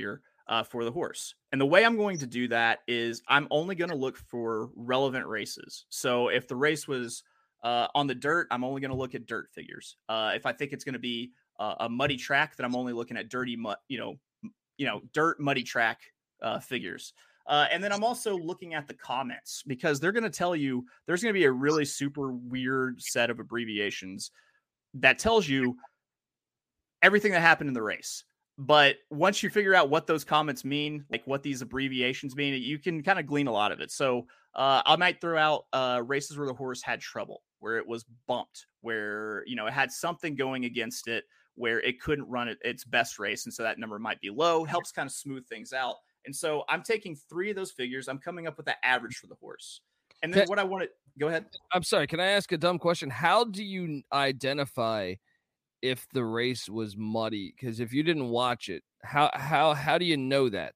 uh, for the horse. And the way I'm going to do that is I'm only going to look for relevant races. So if the race was uh, on the dirt, I'm only going to look at dirt figures. Uh, if I think it's going to be uh, a muddy track, then I'm only looking at dirty, mud, you know, you know, dirt muddy track uh, figures. Uh, and then I'm also looking at the comments because they're going to tell you there's going to be a really super weird set of abbreviations that tells you everything that happened in the race. But once you figure out what those comments mean, like what these abbreviations mean, you can kind of glean a lot of it. So uh, I might throw out uh, races where the horse had trouble, where it was bumped, where, you know, it had something going against it, where it couldn't run it, its best race. And so that number might be low, helps kind of smooth things out. And so I'm taking three of those figures. I'm coming up with that average for the horse. And then what I want to go ahead. I'm sorry. Can I ask a dumb question? How do you identify if the race was muddy? Because if you didn't watch it, how, how, how do you know that?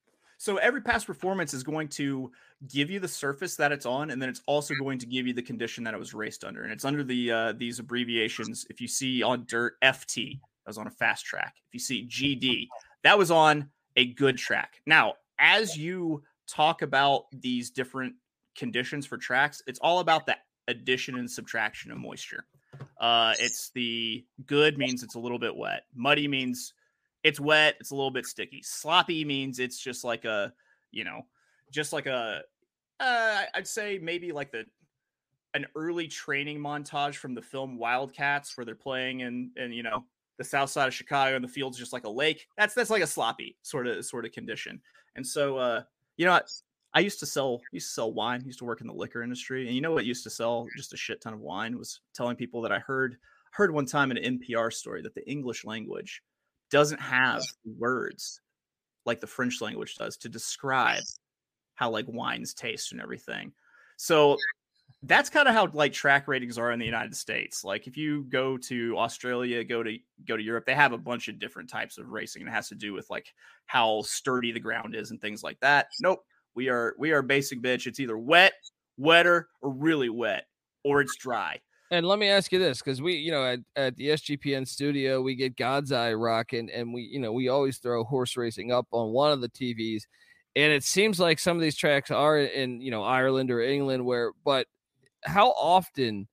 So every past performance is going to give you the surface that it's on, and then it's also going to give you the condition that it was raced under. And it's under the uh, these abbreviations. If you see on dirt, F T, that was on a fast track. If you see G D, that was on a good track. Now, as you talk about these different conditions for tracks, it's all about the addition and subtraction of moisture. Uh, it's the good means it's a little bit wet. Muddy means it's wet. It's a little bit sticky. Sloppy means it's just like a, you know, just like a, uh, I'd say maybe like the, an early training montage from the film Wildcats where they're playing in, in, you know, the south side of Chicago and the field's just like a lake. That's, that's like a sloppy sort of, sort of condition. And so, uh, you know, I, I used to sell, used to sell wine, used to work in the liquor industry. And you know what used to sell just a shit ton of wine was telling people that I heard, heard one time in an N P R story that the English language doesn't have words like the French language does to describe how like wines taste and everything. So that's kind of how like track ratings are in the United States. Like if you go to Australia, go to go to Europe, they have a bunch of different types of racing, and it has to do with like how sturdy the ground is and things like that. Nope. We are we are basic bitch. It's either wet, wetter, or really wet, or it's dry. And let me ask you this, because we, you know, at, at the S G P N studio, we get God's Eye rocking, and we, you know, we always throw horse racing up on one of the T Vs. And it seems like some of these tracks are in, you know, Ireland or England, where, but how often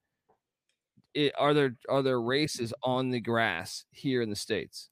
it, are there are there races on the grass here in the States?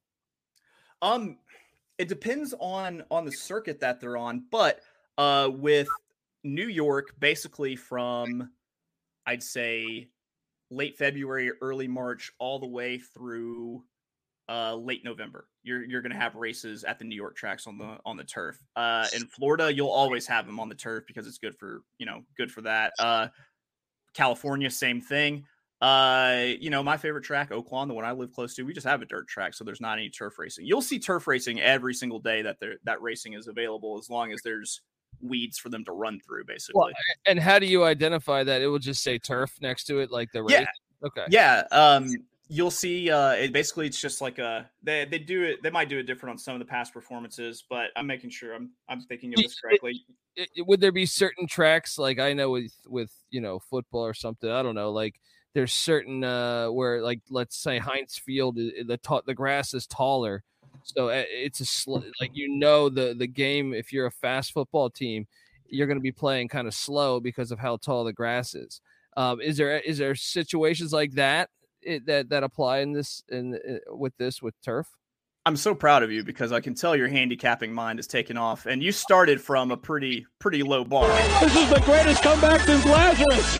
Um, it depends on on the circuit that they're on, but uh, with New York, basically from, I'd say, late February, early March, all the way through uh, late November, you're you're gonna have races at the New York tracks on the on the turf. Uh, in Florida, you'll always have them on the turf because it's good for you know good for that. Uh, California, same thing. Uh, you know, my favorite track, Oaklawn, the one I live close to, we just have a dirt track, so there's not any turf racing. You'll see turf racing every single day that there that racing is available, as long as there's weeds for them to run through, basically. Well, and how do you identify that? It will just say turf next to it, like the race. Yeah. Okay. Yeah. Um, you'll see. Uh, it basically it's just like a they they do it. They might do it different on some of the past performances, but I'm making sure I'm I'm thinking of this correctly. It, it, would there be certain tracks, like I know with with you know football or something? I don't know, like. There's certain uh, where, like, let's say Heinz Field, the ta- the grass is taller, so it's a sl- like you know the the game. If you're a fast football team, you're going to be playing kind of slow because of how tall the grass is. Um, is there is there situations like that it, that that apply in this in, in with this with turf? I'm so proud of you because I can tell your handicapping mind is taking off, and you started from a pretty pretty low bar. This is the greatest comeback since Lazarus.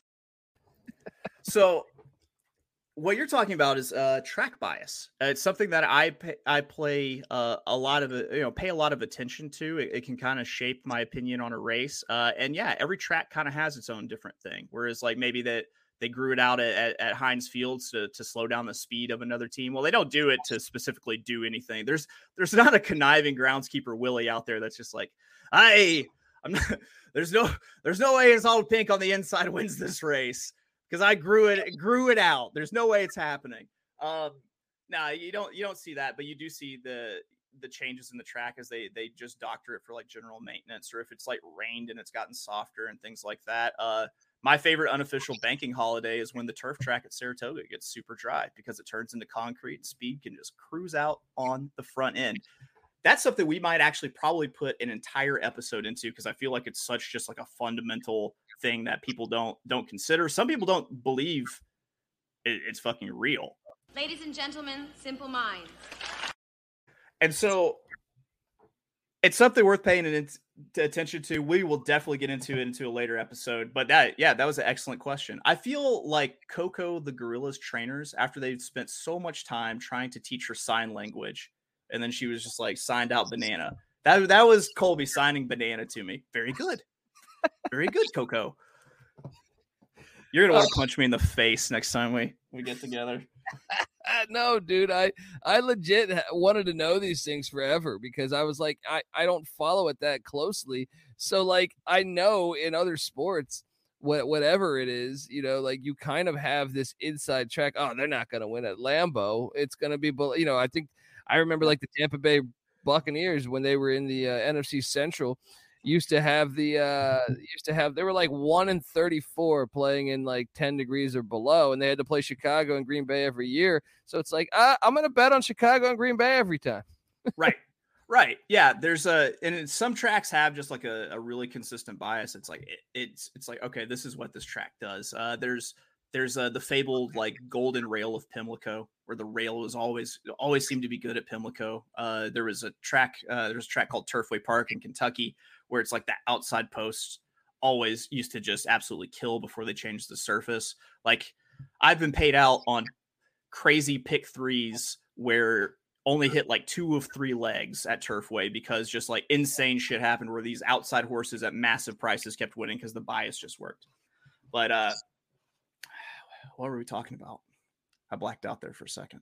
So what you're talking about is uh, track bias. Uh, it's something that I pay, I play uh, a lot of you know pay a lot of attention to. It, it can kind of shape my opinion on a race. Uh, and yeah, every track kind of has its own different thing. Whereas like maybe that they grew it out at, at, at Heinz Fields to to slow down the speed of another team. Well, they don't do it to specifically do anything. There's there's not a conniving groundskeeper Willie out there that's just like, I I'm not, there's no there's no way it's all pink on the inside wins this race. Because I grew it, grew it out. There's no way it's happening. Um, no, nah, you don't, you don't see that, but you do see the the changes in the track as they they just doctor it for like general maintenance, or if it's like rained and it's gotten softer and things like that. Uh, my favorite unofficial banking holiday is when the turf track at Saratoga gets super dry because it turns into concrete. And speed can just cruise out on the front end. that's something we might actually probably put an entire episode into, because I feel like it's such just like a fundamental thing that people don't don't consider. Some people don't believe it, it's fucking real. Ladies and gentlemen, Simple Minds. And so it's something worth paying an, attention to. We will definitely get into it into a later episode. But that, yeah, that was an excellent question. I feel like Coco the gorilla's trainers, after they've spent so much time trying to teach her sign language, and then she was just like signed out banana. That that was Colby signing banana to me. Very good. Very good, Coco. You're gonna want to punch me in the face next time we, we get together. No, dude, I I legit wanted to know these things forever, because I was like, I, I don't follow it that closely. So like, I know in other sports, what whatever it is, you know, like you kind of have this inside track. Oh, they're not going to win at Lambeau. It's going to be, you know, I think I remember like the Tampa Bay Buccaneers when they were in the uh, N F C Central. Used to have the uh used to have they were like one and thirty-four playing in like ten degrees or below, and they had to play Chicago and Green Bay every year. So it's like uh, I'm gonna bet on Chicago and Green Bay every time. Right, right, yeah. There's a and some tracks have just like a, a really consistent bias. It's like it, it's it's like, okay, this is what this track does. Uh, there's there's uh, the fabled like golden rail of Pimlico, where the rail was always always seemed to be good at Pimlico. Uh, there was a track uh, there's a track called Turfway Park in Kentucky, where it's like the outside posts always used to just absolutely kill before they changed the surface. Like I've been paid out on crazy pick threes where only hit like two of three legs at Turfway, because just like insane shit happened where these outside horses at massive prices kept winning because the bias just worked. But uh, what were we talking about? I blacked out there for a second.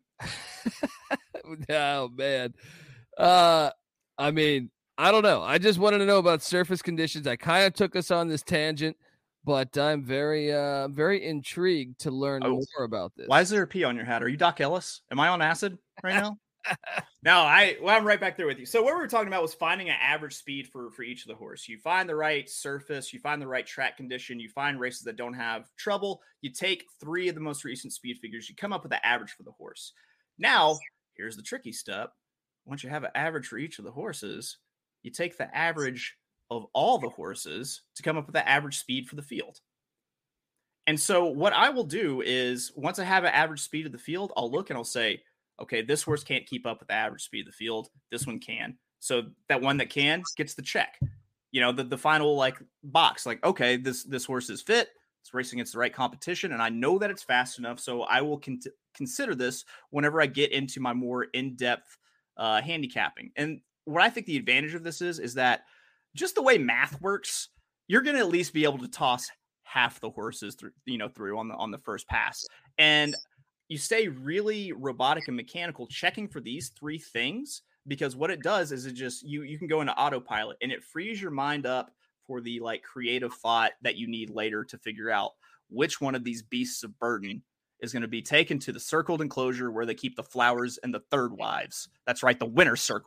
Oh man. Uh, I mean, I don't know. I just wanted to know about surface conditions. I kind of took us on this tangent, but I'm very, uh, very intrigued to learn oh, more about this. Why is there a P on your hat? Are you Doc Ellis? Am I on acid right now? No, I, well, I'm right back there with you. So what we were talking about was finding an average speed for, for each of the horse. You find the right surface, you find the right track condition, you find races that don't have trouble. You take three of the most recent speed figures, you come up with the average for the horse. Now, here's the tricky step. Once you have an average for each of the horses, you take the average of all the horses to come up with the average speed for the field. And so what I will do is, once I have an average speed of the field, I'll look and I'll say, okay, this horse can't keep up with the average speed of the field. This one can. So that one that can gets the check. You know, the, the final like box, like, okay, this, this horse is fit. It's racing against the right competition. And I know that it's fast enough. So I will con- consider this whenever I get into my more in-depth uh, handicapping. And what I think the advantage of this is, is that just the way math works, you're going to at least be able to toss half the horses through, you know, through on the, on the first pass. And you stay really robotic and mechanical checking for these three things, because what it does is it just, you, you can go into autopilot and it frees your mind up for the like creative thought that you need later to figure out which one of these beasts of burden is going to be taken to the circled enclosure where they keep the flowers and the third wives. That's right. The winner's circle.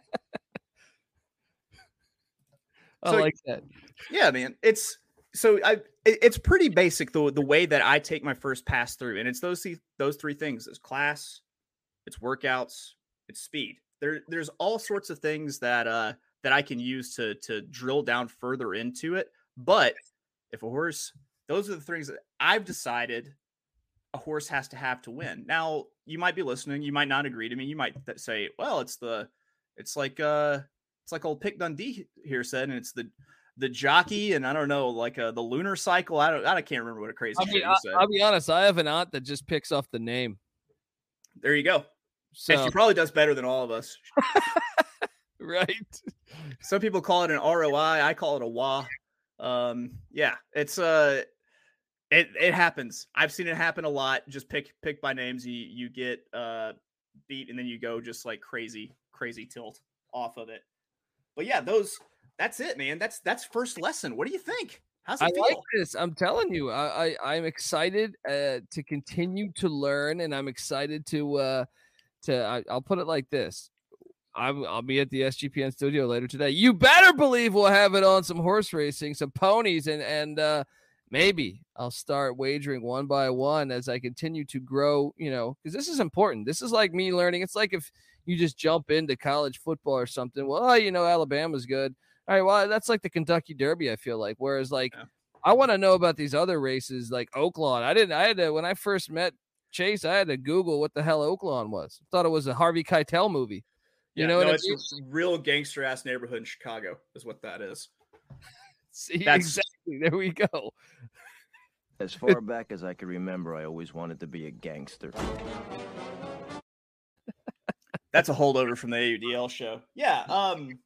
I so, like that. Yeah, man. It's so I it, it's pretty basic the the way that I take my first pass through, and it's those those three things: it's class, it's workouts, it's speed. There there's all sorts of things that uh that I can use to to drill down further into it. But if a horse, those are the things that I've decided a horse has to have to win. Now, you might be listening, you might not agree to me. You might say, well, it's the it's like uh It's like old Pick Dundee here said, and it's the the jockey, and I don't know, like uh, the lunar cycle. I don't, I can't remember what a crazy I'll shit be, he I'll, said. I'll be honest, I have an aunt that just picks off the name. There you go. So, and she probably does better than all of us. Right. Some people call it an R O I. I call it a W A. Um, yeah, it's uh, it it happens. I've seen it happen a lot. Just pick pick by names. You you get uh beat, and then you go just like crazy crazy tilt off of it. But yeah, those, that's it, man. That's, that's first lesson. What do you think? How's it I feel? like this. I'm telling you, I, I I'm excited uh, to continue to learn, and I'm excited to, uh, to, I, I'll put it like this. I'm, I'll be at the S G P N studio later today. You better believe we'll have it on some horse racing, some ponies, and, and, uh, maybe I'll start wagering one by one as I continue to grow, you know, because this is important. This is like me learning. It's like if you just jump into college football or something. Well, oh, you know, Alabama's good. All right, well, that's like the Kentucky Derby, I feel like. Whereas, like, yeah. I want to know about these other races, like Oaklawn. I didn't. I had to when I first met Chase. I had to Google what the hell Oaklawn was. I thought it was a Harvey Keitel movie. You yeah, know, no, what it's I mean? a real gangster ass neighborhood in Chicago, is what that is. See, That's... exactly. There we go. As far back as I can remember, I always wanted to be a gangster. That's a holdover from the A U D L show. Yeah. Um.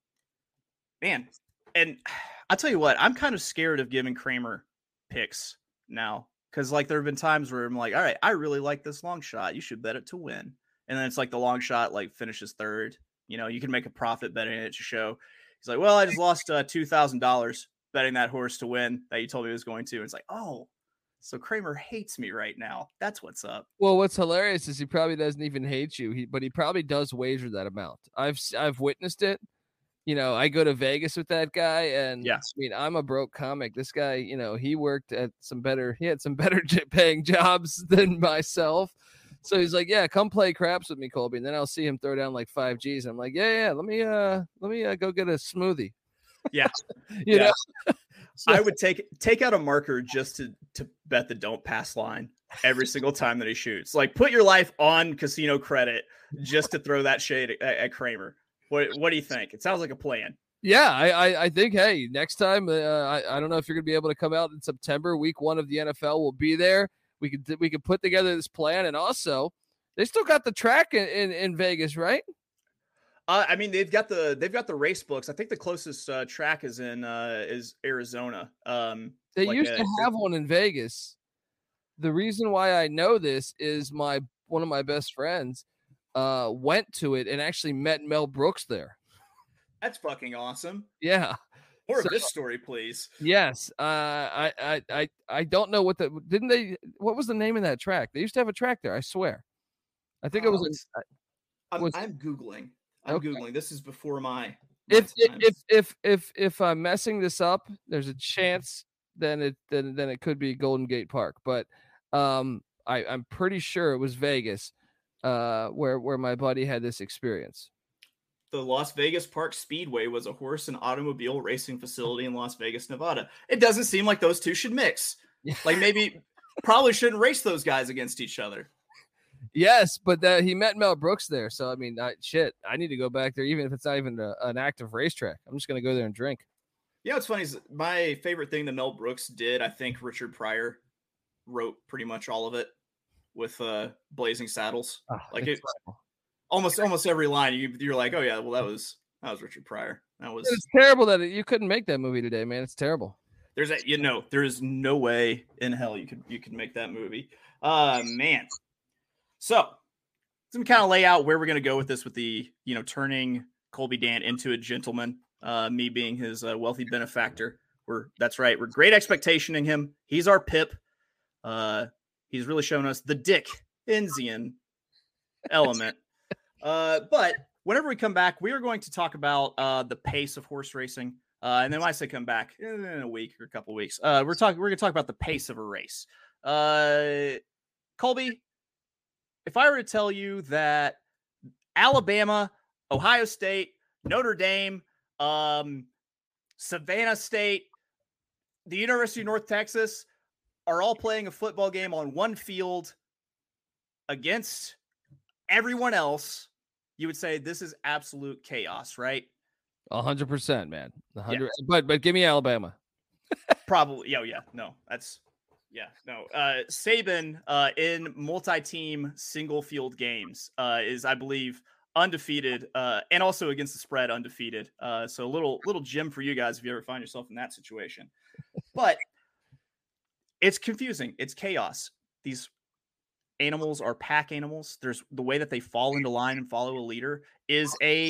Man, and I'll tell you what, I'm kind of scared of giving Kramer picks now because, like, there have been times where I'm like, all right, I really like this long shot. You should bet it to win. And then it's like the long shot, like, finishes third. You know, you can make a profit betting it to show. He's like, well, I just lost uh, two thousand dollars betting that horse to win that you told me he was going to. And it's like, oh, so Kramer hates me right now. That's what's up. Well, what's hilarious is he probably doesn't even hate you, he, but he probably does wager that amount. I've I've witnessed it. You know, I go to Vegas with that guy, and yeah. I mean, I'm a broke comic. This guy, you know, he worked at some better, he had some better paying jobs than myself. So he's like, yeah, come play craps with me, Colby. And then I'll see him throw down like five G's. And I'm like, yeah, yeah, let me, uh, let me uh, go get a smoothie. Yeah. you yeah. know, so, I would take, take out a marker just to, to bet the don't pass line every single time that he shoots. Like, put your life on casino credit just to throw that shade at, at Kramer. What What do you think? It sounds like a plan. Yeah, I I, I think, hey, next time, uh, I, I don't know if you're going to be able to come out in September. Week one of the N F L will be there. We could we could put together this plan. And also, they still got the track in, in, in Vegas, right? Uh, I mean, they've got the they've got the race books. I think the closest uh, track is in uh, is Arizona. Um, they like used a, to have one in Vegas. The reason why I know this is my one of my best friends uh, went to it and actually met Mel Brooks there. That's fucking awesome. Yeah. More so, of this story, please. Yes. Uh, I, I, I, I don't know what the, didn't they, what was the name of that track? They used to have a track there. I swear. I think oh, it was, a, I'm, was, I'm Googling. I'm okay. Googling. This is before my, my if, if, if, if, if I'm messing this up, there's a chance then it, then, then it could be Golden Gate Park. But um, I, I'm pretty sure it was Vegas uh, where, where my buddy had this experience. The Las Vegas Park Speedway was a horse and automobile racing facility in Las Vegas, Nevada. It doesn't seem like those two should mix. Like maybe probably shouldn't race those guys against each other. Yes, but that he met Mel Brooks there. So, I mean, I, shit, I need to go back there, even if it's not even a, an active racetrack. I'm just going to go there and drink. Yeah, what's funny is my favorite thing that Mel Brooks did, I think Richard Pryor wrote pretty much all of it with uh, Blazing Saddles. Oh, like it. Terrible. Almost, almost every line you, you're like, oh yeah, well that was that was Richard Pryor. That was. It's terrible that it, you couldn't make that movie today, man. It's terrible. There's a, you know, there is no way in hell you could you could make that movie. Uh, man. So, let me kind of lay out where we're gonna go with this, with the you know turning Colby Dant into a gentleman. Uh, me being his uh, wealthy benefactor. We're that's right. We're great expectation in him. He's our Pip. Uh, he's really shown us the Dick Enzian element. Uh, but whenever we come back, we are going to talk about uh, the pace of horse racing. Uh, and then when I say come back in a week or a couple of weeks, uh, we're talking. We're going to talk about the pace of a race. Uh, Colby, if I were to tell you that Alabama, Ohio State, Notre Dame, um, Savannah State, the University of North Texas are all playing a football game on one field against everyone else, you would say this is absolute chaos, right? A hundred percent, man. A hundred, but but give me Alabama. Probably, yeah, yeah, no, that's yeah, no. Uh, Saban uh, in multi-team single field games uh, is, I believe, undefeated, uh, and also against the spread undefeated. Uh, so a little little gem for you guys if you ever find yourself in that situation. But it's confusing. It's chaos. These animals are pack animals. There's the way that they fall into line and follow a leader is a,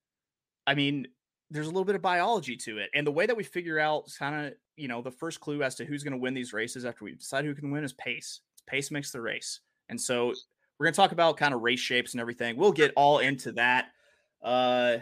I mean, there's a little bit of biology to it. And the way that we figure out kind of, you know, the first clue as to who's going to win these races after we decide who can win is pace. Pace makes the race. And so we're going to talk about kind of race shapes and everything. We'll get all into that. Uh,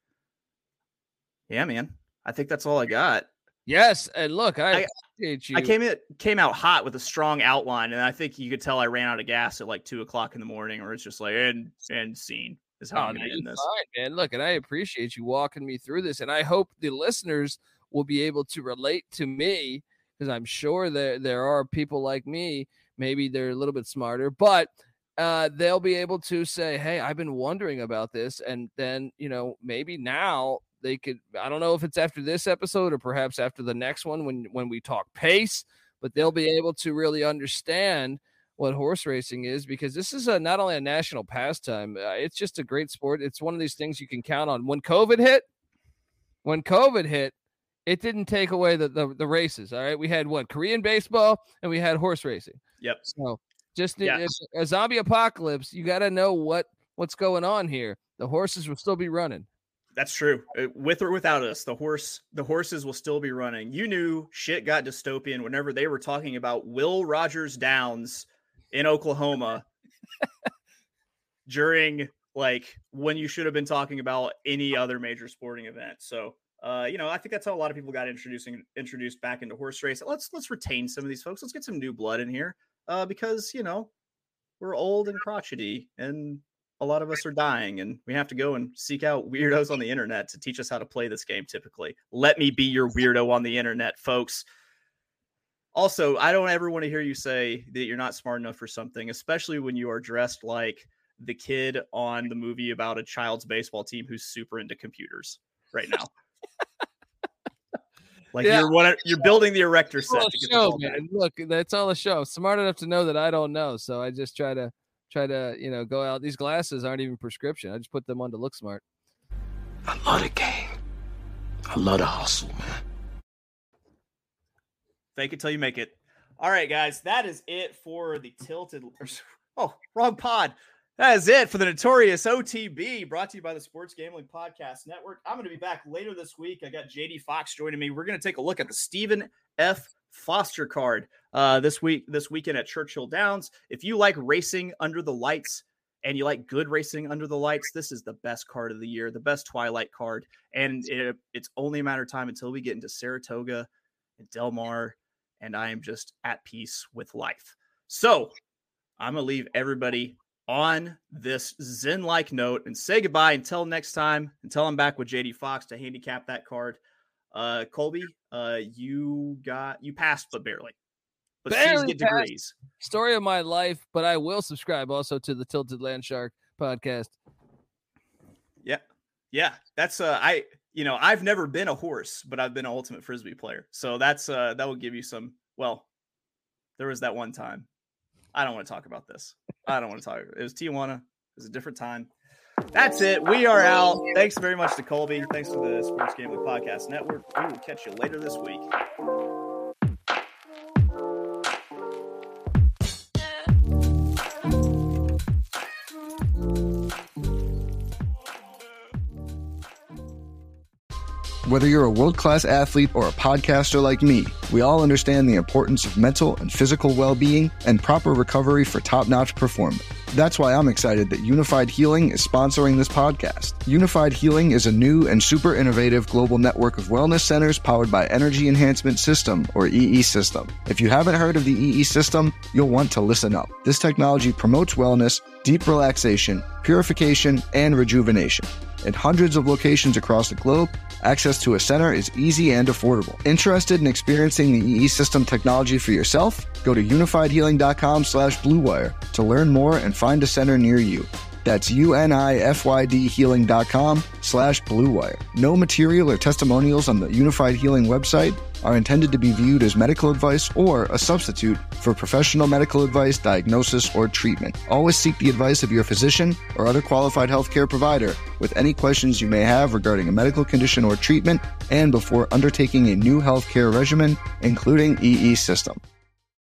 yeah, man, I think that's all I got. Yes, and look, I, I appreciate you. I came in, came out hot with a strong outline, and I think you could tell I ran out of gas at like two o'clock in the morning, or it's just like and and scene. is how Oh, I'm no, going to end you're this. fine, man. Look, and I appreciate you walking me through this, and I hope the listeners will be able to relate to me, because I'm sure there there are people like me. Maybe they're a little bit smarter, but uh, they'll be able to say, "Hey, I've been wondering about this," and then you know maybe now they could. I don't know if it's after this episode or perhaps after the next one when when we talk pace, but they'll be able to really understand what horse racing is, because this is a, not only a national pastime, uh, it's just a great sport. It's one of these things you can count on. When COVID hit, when COVID hit, it didn't take away the, the, the races. All right. We had what? Korean baseball, and we had horse racing. Yep. So just Yeah. a, a zombie apocalypse, you got to know what, what's going on here. The horses will still be running. That's true. Uh, With or without us, the horse, the horses will still be running. You knew shit got dystopian whenever they were talking about Will Rogers Downs in Oklahoma during like when you should have been talking about any other major sporting event. So, uh, you know, I think that's how a lot of people got introducing introduced back into horse racing. Let's let's retain some of these folks. Let's get some new blood in here, uh, because you know we're old and crotchety, and a lot of us are dying, and we have to go and seek out weirdos on the internet to teach us how to play this game. Typically, let me be your weirdo on the internet, folks. Also, I don't ever want to hear you say that you're not smart enough for something, especially when you are dressed like the kid on the movie about a child's baseball team who's super into computers right now. Like yeah. you're one, you're building the erector set to get show, the ball man. Look, that's all a show. I'm smart enough to know that I don't know, so I just try to try to you know go out. These glasses aren't even prescription. I just put them on to look smart. I love the game. I love the hustle, man. Fake it till you make it. All right, guys, that is it for the Tilted. Oh, wrong pod. That is it for the Notorious O T B, brought to you by the Sports Gambling Podcast Network. I'm going to be back later this week. I got J D Fox joining me. We're going to take a look at the Stephen F. Foster card uh, this week, this weekend at Churchill Downs. If you like racing under the lights and you like good racing under the lights, this is the best card of the year, the best Twilight card. And it, it's only a matter of time until we get into Saratoga and Del Mar, and I am just at peace with life. So I'm going to leave everybody on this Zen-like note and say goodbye until next time, until I'm back with J D Fox to handicap that card. Uh, Colby, uh, you got, you passed, but barely. But barely get degrees. Story of my life, but I will subscribe also to the Tilted Land Shark podcast. Yeah. Yeah. That's, uh, I, you know, I've never been a horse, but I've been an ultimate Frisbee player. So that's, uh, that will give you some, well, there was that one time. I don't want to talk about this. I don't want to talk. It was Tijuana. It was a different time. That's it. We are out. Thanks very much to Colby. Thanks to the Sports Gambling Podcast Network. We will catch you later this week. Whether you're a world-class athlete or a podcaster like me, we all understand the importance of mental and physical well-being and proper recovery for top-notch performance. That's why I'm excited that Unified Healing is sponsoring this podcast. Unified Healing is a new and super innovative global network of wellness centers powered by Energy Enhancement System, or E E System. If you haven't heard of the E E System, you'll want to listen up. This technology promotes wellness, deep relaxation, purification, and rejuvenation. In hundreds of locations across the globe, access to a center is easy and affordable. Interested in experiencing the E E System technology for yourself? Go to unified healing dot com slash blue wire to learn more and find a center near you. That's unified healing dot com slash blue wire. No material or testimonials on the Unified Healing website are intended to be viewed as medical advice or a substitute for professional medical advice, diagnosis, or treatment. Always seek the advice of your physician or other qualified healthcare provider with any questions you may have regarding a medical condition or treatment and before undertaking a new healthcare regimen, including E E System.